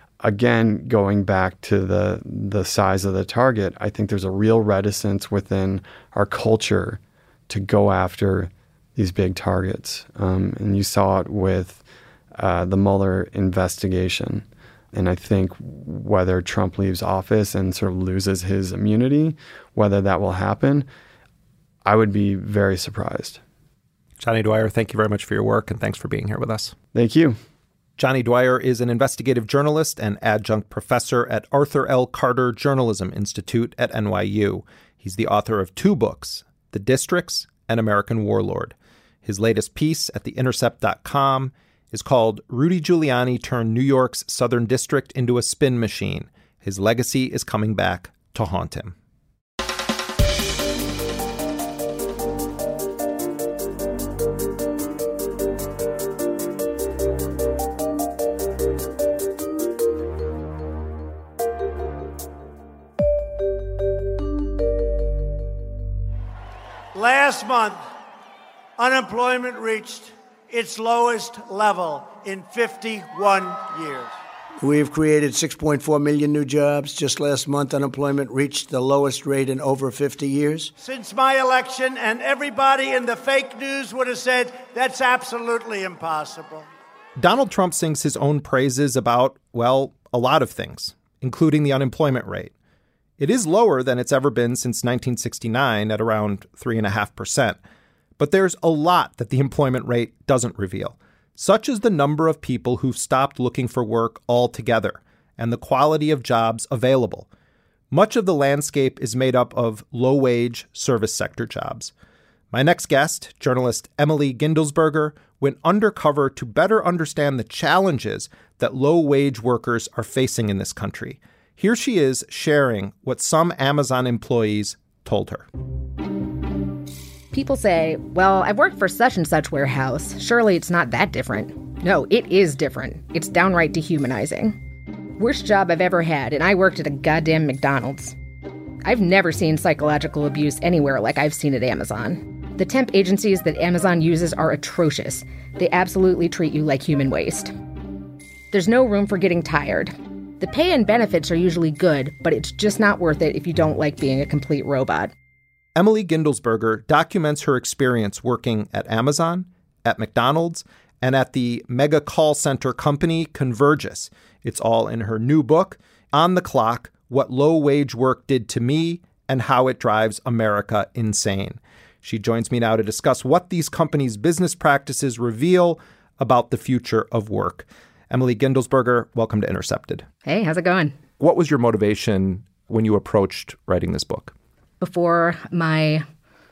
Again, going back to the the size of the target, I think there's a real reticence within our culture to go after these big targets. Um, and you saw it with uh, the Mueller investigation. And I think whether Trump leaves office and sort of loses his immunity, whether that will happen, I would be very surprised. Johnny Dwyer, thank you very much for your work, and thanks for being here with us. Thank you. Johnny Dwyer is an investigative journalist and adjunct professor at Arthur L. Carter Journalism Institute at N Y U. He's the author of two books, The Districts and American Warlord. His latest piece at the intercept dot com is called Rudy Giuliani Turned New York's Southern District into a Spin Machine. His legacy is coming back to haunt him. last month, unemployment reached its lowest level in fifty-one years. We have created six point four million new jobs. Just last month, unemployment reached the lowest rate in over fifty years. Since my election, and everybody in the fake news would have said that's absolutely impossible. Donald Trump sings his own praises about, well, a lot of things, including the unemployment rate. It is lower than it's ever been since nineteen sixty-nine at around three point five percent. But there's a lot that the employment rate doesn't reveal, such as the number of people who've stopped looking for work altogether and the quality of jobs available. Much of the landscape is made up of low-wage service sector jobs. My next guest, journalist Emily Guendelsberger, went undercover to better understand the challenges that low-wage workers are facing in this country. Here she is sharing what some Amazon employees told her. People say, well, I've worked for such and such warehouse. Surely it's not that different. No, it is different. It's downright dehumanizing. Worst job I've ever had, and I worked at a goddamn McDonald's. I've never seen psychological abuse anywhere like I've seen at Amazon. The temp agencies that Amazon uses are atrocious. They absolutely treat you like human waste. There's no room for getting tired. The pay and benefits are usually good, but it's just not worth it if you don't like being a complete robot. Emily Guendelsberger documents her experience working at Amazon, at McDonald's, and at the mega call center company Convergys. It's all in her new book, On the Clock, What Low-Wage Work Did to Me and How It Drives America Insane. She joins me now to discuss what these companies' business practices reveal about the future of work. Emily Guendelsberger, welcome to Intercepted. Hey, how's it going? What was your motivation when you approached writing this book? Before my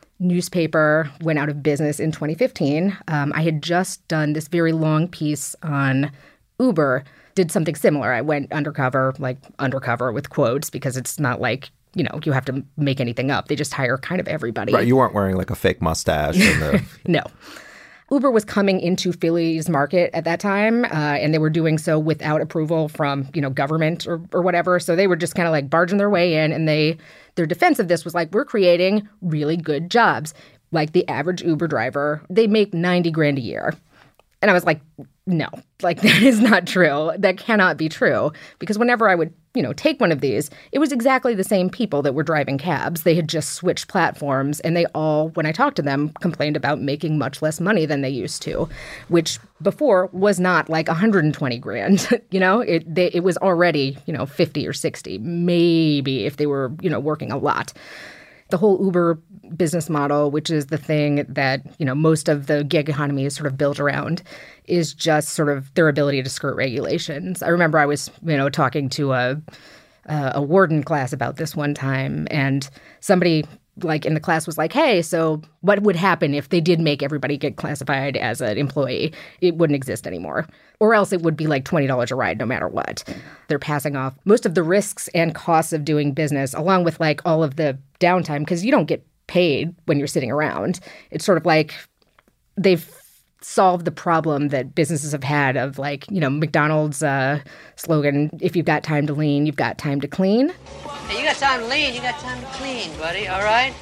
newspaper went out of business in twenty fifteen, um, I had just done this very long piece on Uber, did something similar. I went undercover, like undercover with quotes, because it's not like, you know, you have to make anything up. They just hire kind of everybody. Right, you weren't wearing like a fake mustache. And the... No. Uber was coming into Philly's market at that time, uh, and they were doing so without approval from, you know, government or, or whatever. So they were just kind of like barging their way in, and they their defense of this was like, we're creating really good jobs. Like the average Uber driver, they make ninety grand a year. And I was like, no, like that is not true. That cannot be true. Because whenever I would, you know, take one of these, it was exactly the same people that were driving cabs. They had just switched platforms, and they all, when I talked to them, complained about making much less money than they used to, which before was not like one hundred twenty grand. You know, it they, it was already, you know, fifty or sixty, maybe if they were, you know, working a lot. The whole Uber business model, which is the thing that, you know, most of the gig economy is sort of built around, is just sort of their ability to skirt regulations. I remember I was, you know, talking to a uh, a warden class about this one time, and somebody like in the class was like, hey, so what would happen if they did make everybody get classified as an employee? It wouldn't exist anymore. Or else it would be like twenty dollars a ride no matter what. They're passing off most of the risks and costs of doing business, along with like all of the downtime, because you don't get paid when you're sitting around. It's sort of like they've solved the problem that businesses have had of like, you know, McDonald's uh, slogan, if you've got time to lean, you've got time to clean. Hey, you got time to lean, you got time to clean, buddy, all right?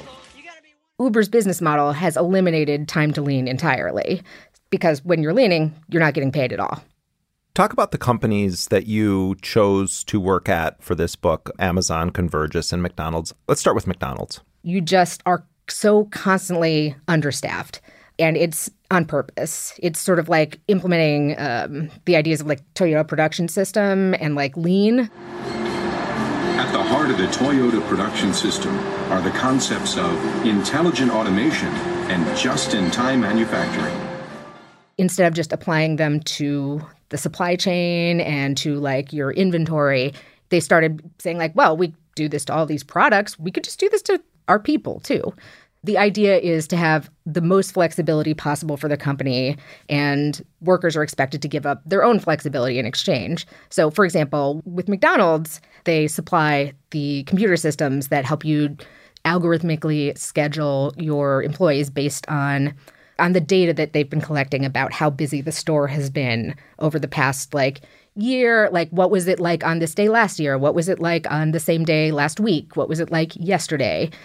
Uber's business model has eliminated time to lean entirely, because when you're leaning, you're not getting paid at all. Talk about the companies that you chose to work at for this book, Amazon, Convergys, and McDonald's. Let's start with McDonald's. You just are so constantly understaffed, and it's on purpose. It's sort of like implementing um, the ideas of like Toyota production system and like lean. At the heart of the Toyota production system are the concepts of intelligent automation and just-in-time manufacturing. Instead of just applying them to the supply chain and to like your inventory, they started saying like, well, we do this to all these products. We could just do this to our people too. The idea is to have the most flexibility possible for the company, and workers are expected to give up their own flexibility in exchange. So, for example, with McDonald's, they supply the computer systems that help you algorithmically schedule your employees based on on the data that they've been collecting about how busy the store has been over the past, like, year. Like, what was it like on this day last year? What was it like on the same day last week? What was it like yesterday?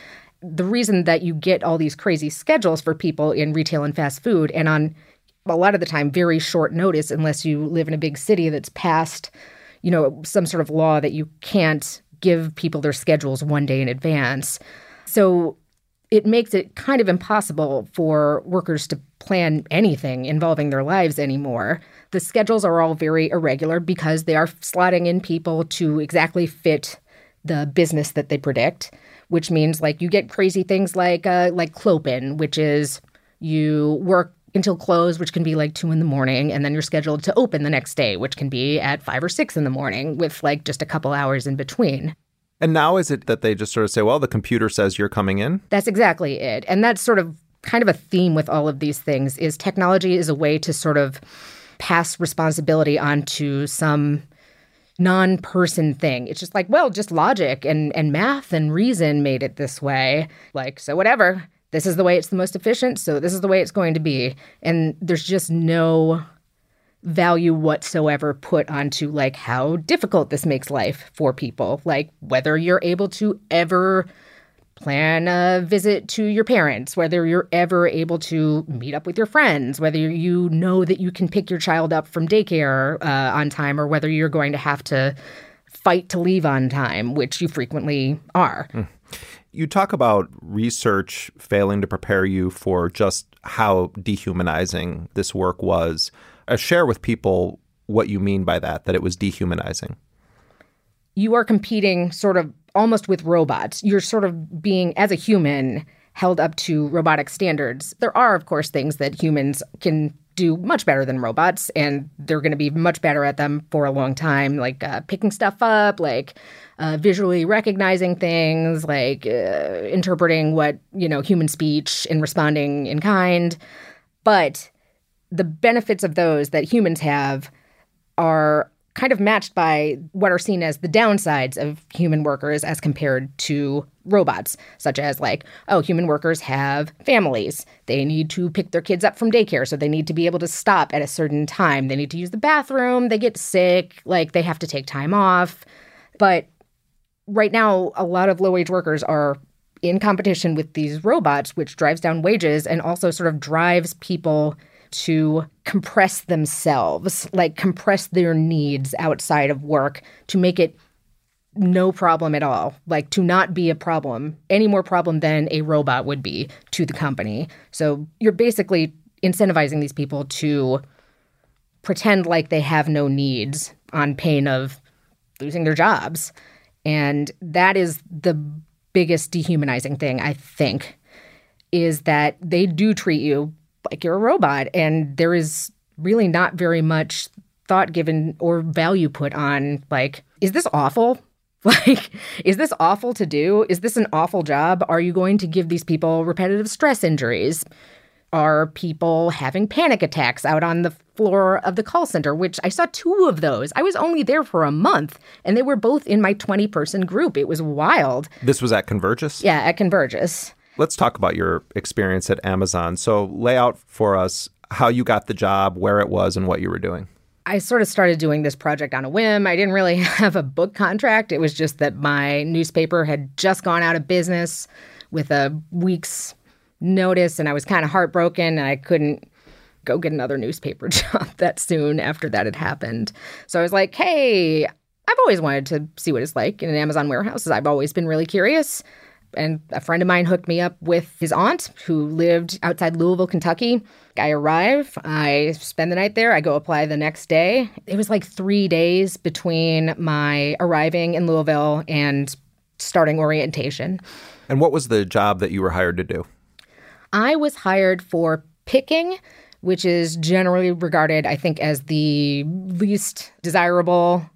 the reason that you get all these crazy schedules for people in retail and fast food, and on a lot of the time very short notice, unless you live in a big city that's passed, you know, some sort of law that you can't give people their schedules one day in advance. So it makes it kind of impossible for workers to plan anything involving their lives anymore. The schedules are all very irregular because they are slotting in people to exactly fit the business that they predict, which means like you get crazy things like uh, like clopen, which is you work until close, which can be like two in the morning, and then you're scheduled to open the next day, which can be at five or six in the morning with like just a couple hours in between. And now is it that they just sort of say, well, the computer says you're coming in? That's exactly it. And that's sort of kind of a theme with all of these things is technology is a way to sort of pass responsibility onto some non-person thing. It's just like, well, just logic and, and math and reason made it this way. Like, so whatever. This is the way it's the most efficient, so this is the way it's going to be. And there's just no value whatsoever put onto like how difficult this makes life for people. Like whether you're able to ever plan a visit to your parents, whether you're ever able to meet up with your friends, whether you know that you can pick your child up from daycare uh, on time, or whether you're going to have to fight to leave on time, which you frequently are. Mm. You talk about research failing to prepare you for just how dehumanizing this work was. Uh, share with people what you mean by that, that it was dehumanizing. You are competing sort of almost with robots. You're sort of being, as a human, held up to robotic standards. There are, of course, things that humans can do much better than robots, and they're going to be much better at them for a long time, like uh, picking stuff up, like uh, visually recognizing things, like uh, interpreting what, you know, human speech and responding in kind. But the benefits of those that humans have are kind of matched by what are seen as the downsides of human workers as compared to robots, such as like, oh, human workers have families. They need to pick their kids up from daycare, so they need to be able to stop at a certain time. They need to use the bathroom. They get sick. Like, they have to take time off. But right now, a lot of low-wage workers are in competition with these robots, which drives down wages and also sort of drives people to compress themselves, like compress their needs outside of work to make it no problem at all, like to not be a problem, any more problem than a robot would be to the company. So you're basically incentivizing these people to pretend like they have no needs on pain of losing their jobs. And that is the biggest dehumanizing thing, I think, is that they do treat you like you're a robot, and there is really not very much thought given or value put on, like, is this awful? Like, is this awful to do? Is this an awful job? Are you going to give these people repetitive stress injuries? Are people having panic attacks out on the floor of the call center, which I saw two of those. I was only there for a month, and they were both in my twenty-person group. It was wild. This was at Convergys? Yeah, at Convergys. Let's talk about your experience at Amazon. So lay out for us how you got the job, where it was, and what you were doing. I sort of started doing this project on a whim. I didn't really have a book contract. It was just that my newspaper had just gone out of business with a week's notice, and I was kind of heartbroken, and I couldn't go get another newspaper job that soon after that had happened. So I was like, hey, I've always wanted to see what it's like in an Amazon warehouse. I've always been really curious. And a friend of mine hooked me up with his aunt who lived outside Louisville, Kentucky. I arrive, I spend the night there, I go apply the next day. It was like three days between my arriving in Louisville and starting orientation. And what was the job that you were hired to do? I was hired for picking, which is generally regarded, I think, as the least desirable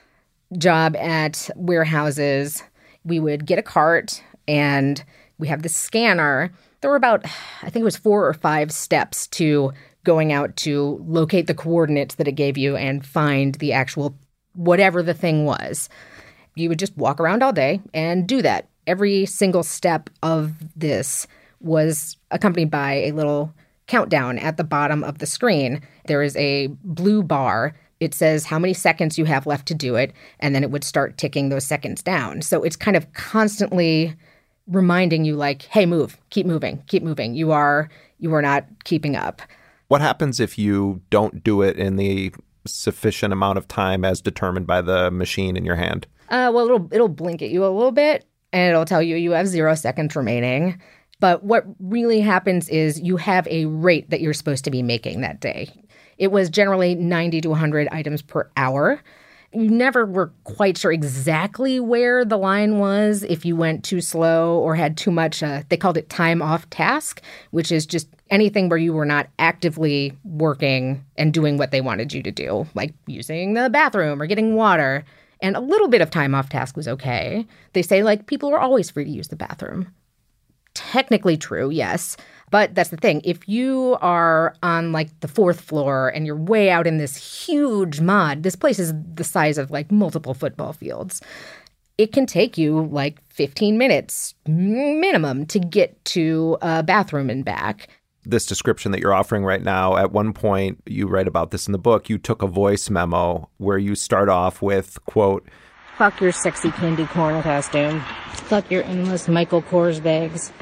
job at warehouses. We would get a cart, and we have this scanner. There were about, I think it was four or five steps to going out to locate the coordinates that it gave you and find the actual whatever the thing was. You would just walk around all day and do that. Every single step of this was accompanied by a little countdown at the bottom of the screen. There is a blue bar. It says how many seconds you have left to do it, and then it would start ticking those seconds down. So it's kind of constantly reminding you like, hey, move, keep moving, keep moving. You are you are not keeping up. What happens if you don't do it in the sufficient amount of time as determined by the machine in your hand? Uh, well, it'll it'll blink at you a little bit, and it'll tell you you have zero seconds remaining. But what really happens is you have a rate that you're supposed to be making that day. It was generally ninety to one hundred items per hour. You never were quite sure exactly where the line was if you went too slow or had too much, uh, they called it time off task, which is just anything where you were not actively working and doing what they wanted you to do, like using the bathroom or getting water. And a little bit of time off task was okay. They say, like, people are always free to use the bathroom. Technically true, yes. But that's the thing. If you are on, like, the fourth floor and you're way out in this huge mud, this place is the size of, like, multiple football fields. It can take you, like, fifteen minutes minimum to get to a bathroom and back. This description that you're offering right now, at one point, you write about this in the book, you took a voice memo where you start off with, quote, fuck your sexy candy corn costume. Fuck your endless Michael Kors bags.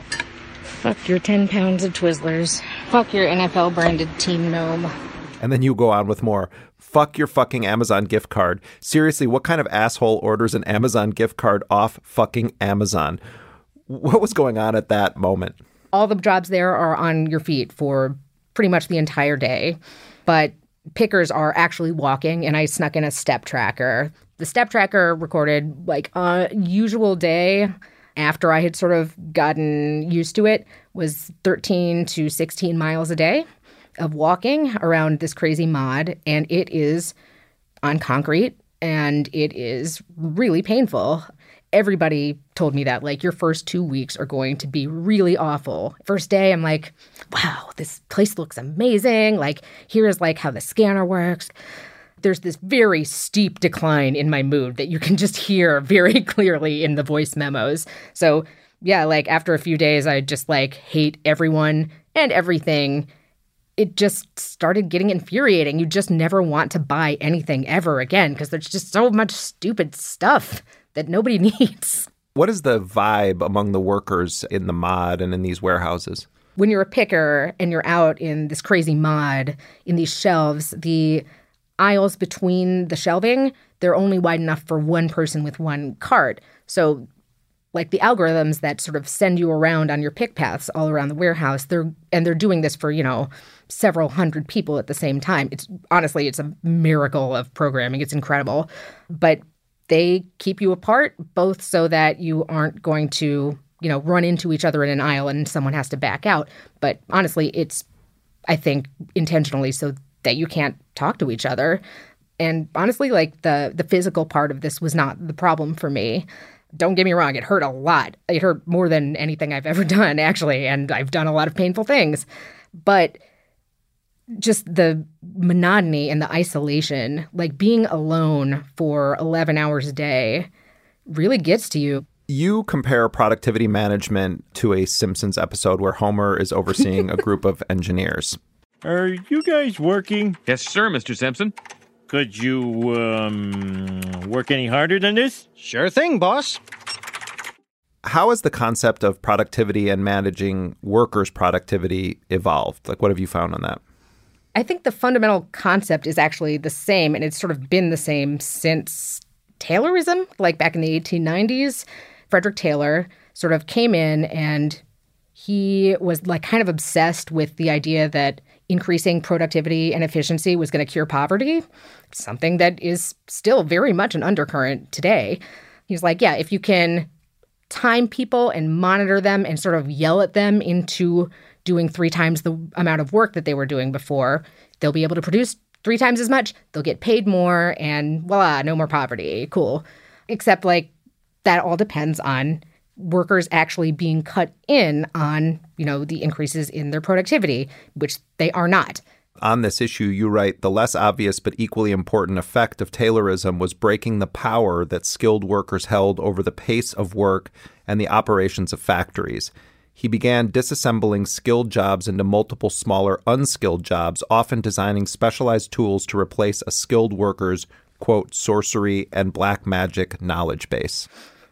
Fuck your ten pounds of Twizzlers. Fuck your N F L-branded Team Gnome. And then you go on with more. Fuck your fucking Amazon gift card. Seriously, what kind of asshole orders an Amazon gift card off fucking Amazon? What was going on at that moment? All the jobs there are on your feet for pretty much the entire day. But pickers are actually walking, and I snuck in a step tracker. The step tracker recorded, like, a usual day after I had sort of gotten used to it was thirteen to sixteen miles a day of walking around this crazy mod. And it is on concrete, and it is really painful. Everybody told me that, like, your first two weeks are going to be really awful. First day, I'm like, wow, this place looks amazing. Like, here's, like, how the scanner works. There's this very steep decline in my mood that you can just hear very clearly in the voice memos. So, yeah, like, after a few days, I just, like, hate everyone and everything. It just started getting infuriating. You just never want to buy anything ever again because there's just so much stupid stuff that nobody needs. What is the vibe among the workers in the mod and in these warehouses? When you're a picker and you're out in this crazy mod, in these shelves, the aisles between the shelving, they're only wide enough for one person with one cart. So, like, the algorithms that sort of send you around on your pick paths all around the warehouse, they're and they're doing this for, you know, several hundred people at the same time. It's honestly, it's a miracle of programming. It's incredible. But they keep you apart, both so that you aren't going to, you know, run into each other in an aisle and someone has to back out. But honestly, it's, I think, intentionally so that you can't talk to each other. And honestly, like, the the physical part of this was not the problem for me. Don't get me wrong, it hurt a lot. It hurt more than anything I've ever done, actually, and I've done a lot of painful things. But just the monotony and the isolation, like being alone for eleven hours a day, really gets to you. You compare productivity management to a Simpsons episode where Homer is overseeing a group of engineers. Are you guys working? Yes, sir, Mister Simpson. Could you, um, work any harder than this? Sure thing, boss. How has the concept of productivity and managing workers' productivity evolved? Like, what have you found on that? I think the fundamental concept is actually the same, and it's sort of been the same since Taylorism, like back in the eighteen nineties. Frederick Taylor sort of came in, and he was, like, kind of obsessed with the idea that increasing productivity and efficiency was going to cure poverty, something that is still very much an undercurrent today. He's like, yeah, if you can time people and monitor them and sort of yell at them into doing three times the amount of work that they were doing before, they'll be able to produce three times as much, they'll get paid more, and voila, no more poverty. Cool. Except, like, that all depends on workers actually being cut in on, you know, the increases in their productivity, which they are not. On this issue, you write, the less obvious but equally important effect of Taylorism was breaking the power that skilled workers held over the pace of work and the operations of factories. He began disassembling skilled jobs into multiple smaller unskilled jobs, often designing specialized tools to replace a skilled worker's, quote, sorcery and black magic knowledge base.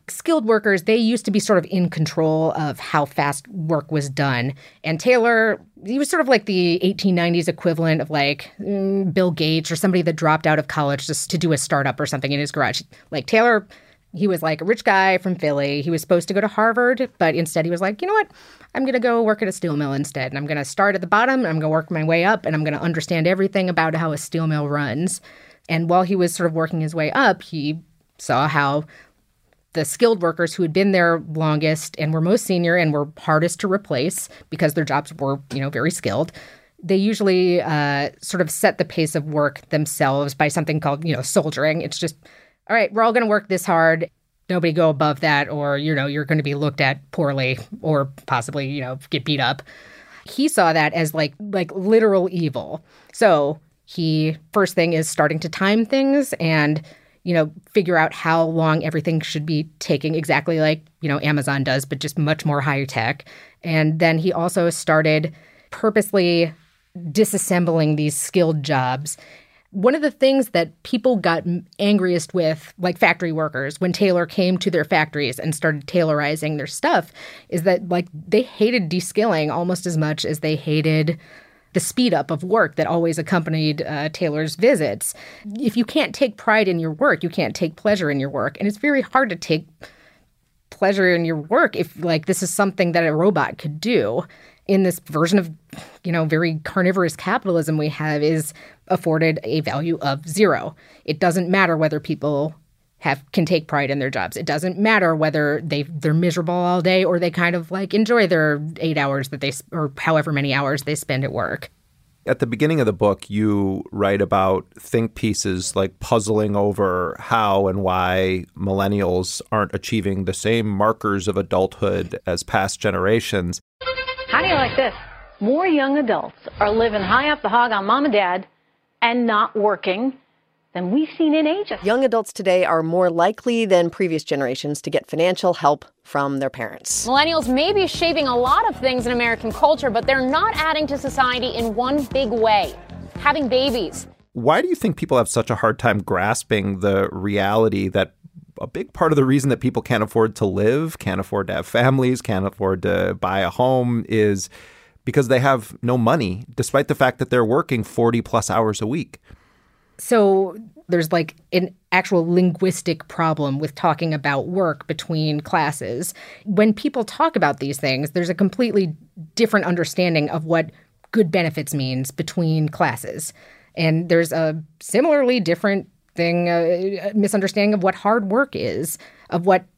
skilled workers, they used to be sort of in control of how fast work was done. And Taylor, he was sort of like the eighteen nineties equivalent of like mm, Bill Gates or somebody that dropped out of college just to do a startup or something in his garage. Like Taylor, he was like a rich guy from Philly. He was supposed to go to Harvard, but instead he was like, you know what? I'm going to go work at a steel mill instead. And I'm going to start at the bottom. And I'm going to work my way up. And I'm going to understand everything about how a steel mill runs. And while he was sort of working his way up, he saw how the skilled workers who had been there longest and were most senior and were hardest to replace because their jobs were, you know, very skilled, they usually uh, sort of set the pace of work themselves by something called, you know, soldiering. It's just, all right, we're all going to work this hard. Nobody go above that, or, you know, you're going to be looked at poorly or possibly, you know, get beat up. He saw that as like like literal evil. So he, first thing is starting to time things and, you know, figure out how long everything should be taking, exactly like, you know, Amazon does, but just much more high tech. And then he also started purposely disassembling these skilled jobs. One of the things that people got angriest with, like factory workers, when Taylor came to their factories and started Taylorizing their stuff, is that like they hated deskilling almost as much as they hated the speed up of work that always accompanied uh, Taylor's visits. If you can't take pride in your work, you can't take pleasure in your work. And it's very hard to take pleasure in your work if like this is something that a robot could do. In this version of, you know, very carnivorous capitalism we have is afforded a value of zero. It doesn't matter whether people have can take pride in their jobs. It doesn't matter whether they they're miserable all day or they kind of like enjoy their eight hours that they or however many hours they spend at work. At the beginning of the book, you write about think pieces like puzzling over how and why millennials aren't achieving the same markers of adulthood as past generations. How do you like this? More young adults are living high up the hog on mom and dad and not working than we've seen in ages. Young adults today are more likely than previous generations to get financial help from their parents. Millennials may be shaping a lot of things in American culture, but they're not adding to society in one big way: having babies. Why do you think people have such a hard time grasping the reality that a big part of the reason that people can't afford to live, can't afford to have families, can't afford to buy a home is because they have no money, despite the fact that they're working forty plus hours a week? So there's like an actual linguistic problem with talking about work between classes. When people talk about these things, there's a completely different understanding of what good benefits means between classes. And there's a similarly different thing, a misunderstanding of what hard work is, of what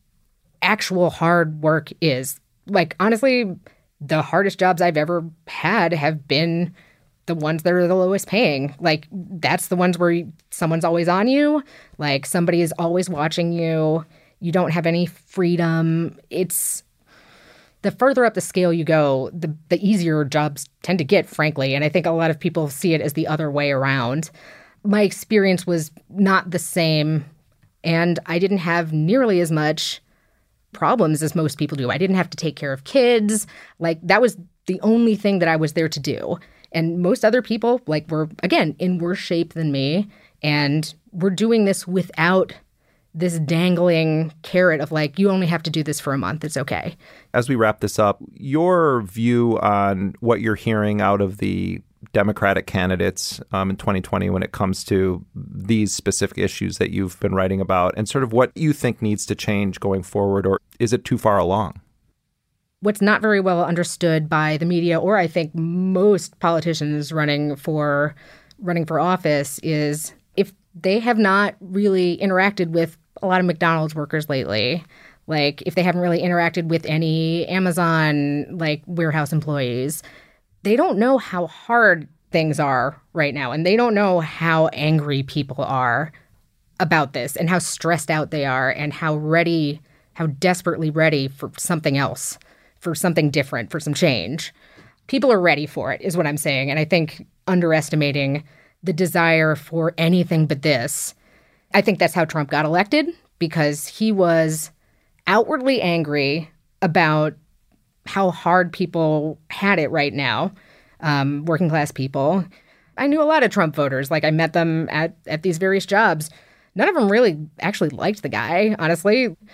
actual hard work is. Like, honestly, the hardest jobs I've ever had have been the ones that are the lowest paying. Like, that's the ones where you, someone's always on you. Like, somebody is always watching you. You don't have any freedom. It's the further up the scale you go, the, the easier jobs tend to get, frankly. And I think a lot of people see it as the other way around. My experience was not the same, and I didn't have nearly as much problems as most people do. I didn't have to take care of kids. Like, that was the only thing that I was there to do. And most other people, like, were, again, in worse shape than me, and were doing this without this dangling carrot of, like, you only have to do this for a month. It's okay. As we wrap this up, your view on what you're hearing out of the Democratic candidates um, in twenty twenty when it comes to these specific issues that you've been writing about, and sort of what you think needs to change going forward, or is it too far along? What's not very well understood by the media, or I think most politicians running for running for office, is if they have not really interacted with a lot of McDonald's workers lately, like if they haven't really interacted with any Amazon like warehouse employees, they don't know how hard things are right now. And they don't know how angry people are about this and how stressed out they are and how ready, how desperately ready for something else, for something different, for some change. People are ready for it, is what I'm saying. And I think underestimating the desire for anything but this, I think that's how Trump got elected, because he was outwardly angry about how hard people had it right now, um, working class people. I knew a lot of Trump voters. Like, I met them at, at these various jobs. None of them really actually liked the guy, honestly.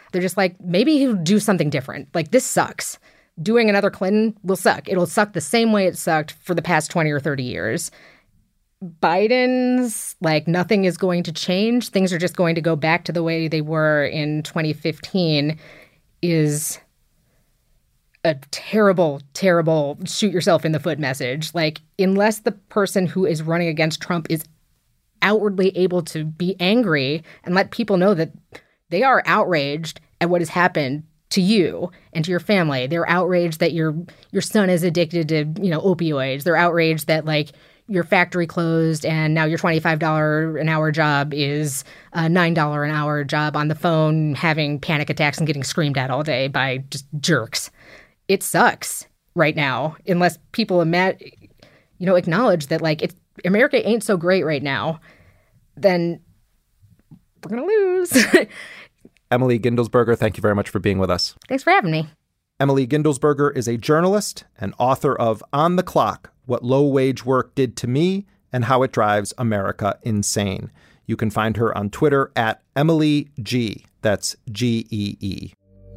They're just like, maybe he'll do something different. Like, this sucks. Doing another Clinton will suck. It'll suck the same way it sucked for the past twenty or thirty years. Biden's, like, nothing is going to change. Things are just going to go back to the way they were in twenty fifteen is a terrible, terrible shoot yourself in the foot message. Like, unless the person who is running against Trump is outwardly able to be angry and let people know that they are outraged at what has happened to you and to your family. They're outraged that your your son is addicted to, you know, opioids. They're outraged that, like, your factory closed and now your twenty-five dollars an hour job is a nine dollars an hour job on the phone, having panic attacks and getting screamed at all day by just jerks. It sucks right now, unless people, ima- you know, acknowledge that, like, it's, America ain't so great right now, then we're going to lose. Emily Guendelsberger, thank you very much for being with us. Thanks for having me. Emily Guendelsberger is a journalist and author of On the Clock, What Low-Wage Work Did to Me and How It Drives America Insane. You can find her on Twitter at Emily G. That's G E E.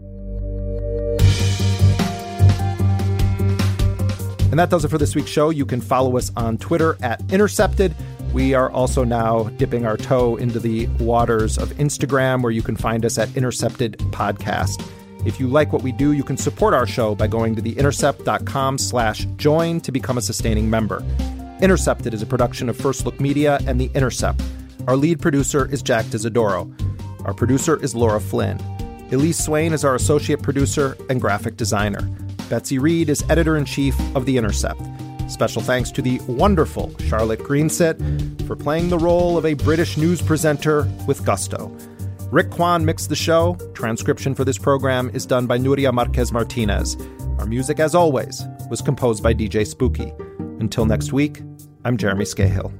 And that does it for this week's show. You can follow us on Twitter at Intercepted. We are also now dipping our toe into the waters of Instagram, where you can find us at Intercepted Podcast. If you like what we do, you can support our show by going to theintercept.com slash join to become a sustaining member. Intercepted is a production of First Look Media and The Intercept. Our lead producer is Jack Dizadoro. Our producer is Laura Flynn. Elise Swain is our associate producer and graphic designer. Betsy Reed is editor-in-chief of The Intercept. Special thanks to the wonderful Charlotte Greensit for playing the role of a British news presenter with gusto. Rick Kwan mixed the show. Transcription for this program is done by Nuria Marquez Martinez. Our music, as always, was composed by D J Spooky. Until next week, I'm Jeremy Scahill.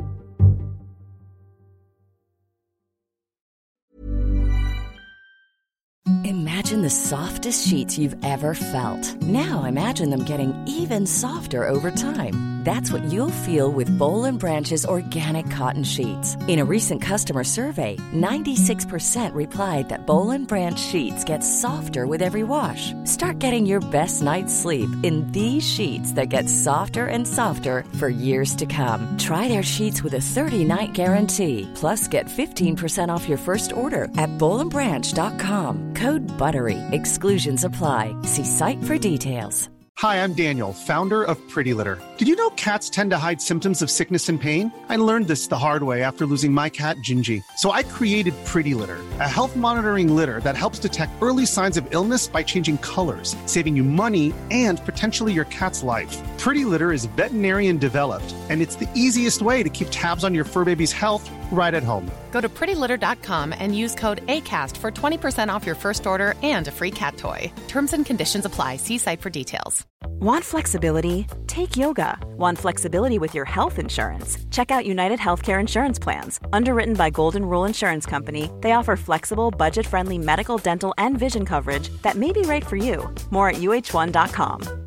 Imagine the softest sheets you've ever felt. Now imagine them getting even softer over time. That's what you'll feel with Boll and Branch's organic cotton sheets. In a recent customer survey, ninety-six percent replied that Boll and Branch sheets get softer with every wash. Start getting your best night's sleep in these sheets that get softer and softer for years to come. Try their sheets with a thirty-night guarantee. Plus, get fifteen percent off your first order at boll and branch dot com. Code BUTTERY. Exclusions apply. See site for details. Hi, I'm Daniel, founder of Pretty Litter. Did you know cats tend to hide symptoms of sickness and pain? I learned this the hard way after losing my cat, Gingy. So I created Pretty Litter, a health monitoring litter that helps detect early signs of illness by changing colors, saving you money and potentially your cat's life. Pretty Litter is veterinarian developed, and it's the easiest way to keep tabs on your fur baby's health right at home. Go to pretty litter dot com and use code ACAST for twenty percent off your first order and a free cat toy. Terms and conditions apply. See site for details. Want flexibility? Take yoga. Want flexibility with your health insurance? Check out United Healthcare Insurance Plans. Underwritten by Golden Rule Insurance Company, they offer flexible, budget-friendly medical, dental, and vision coverage that may be right for you. More at U H one dot com.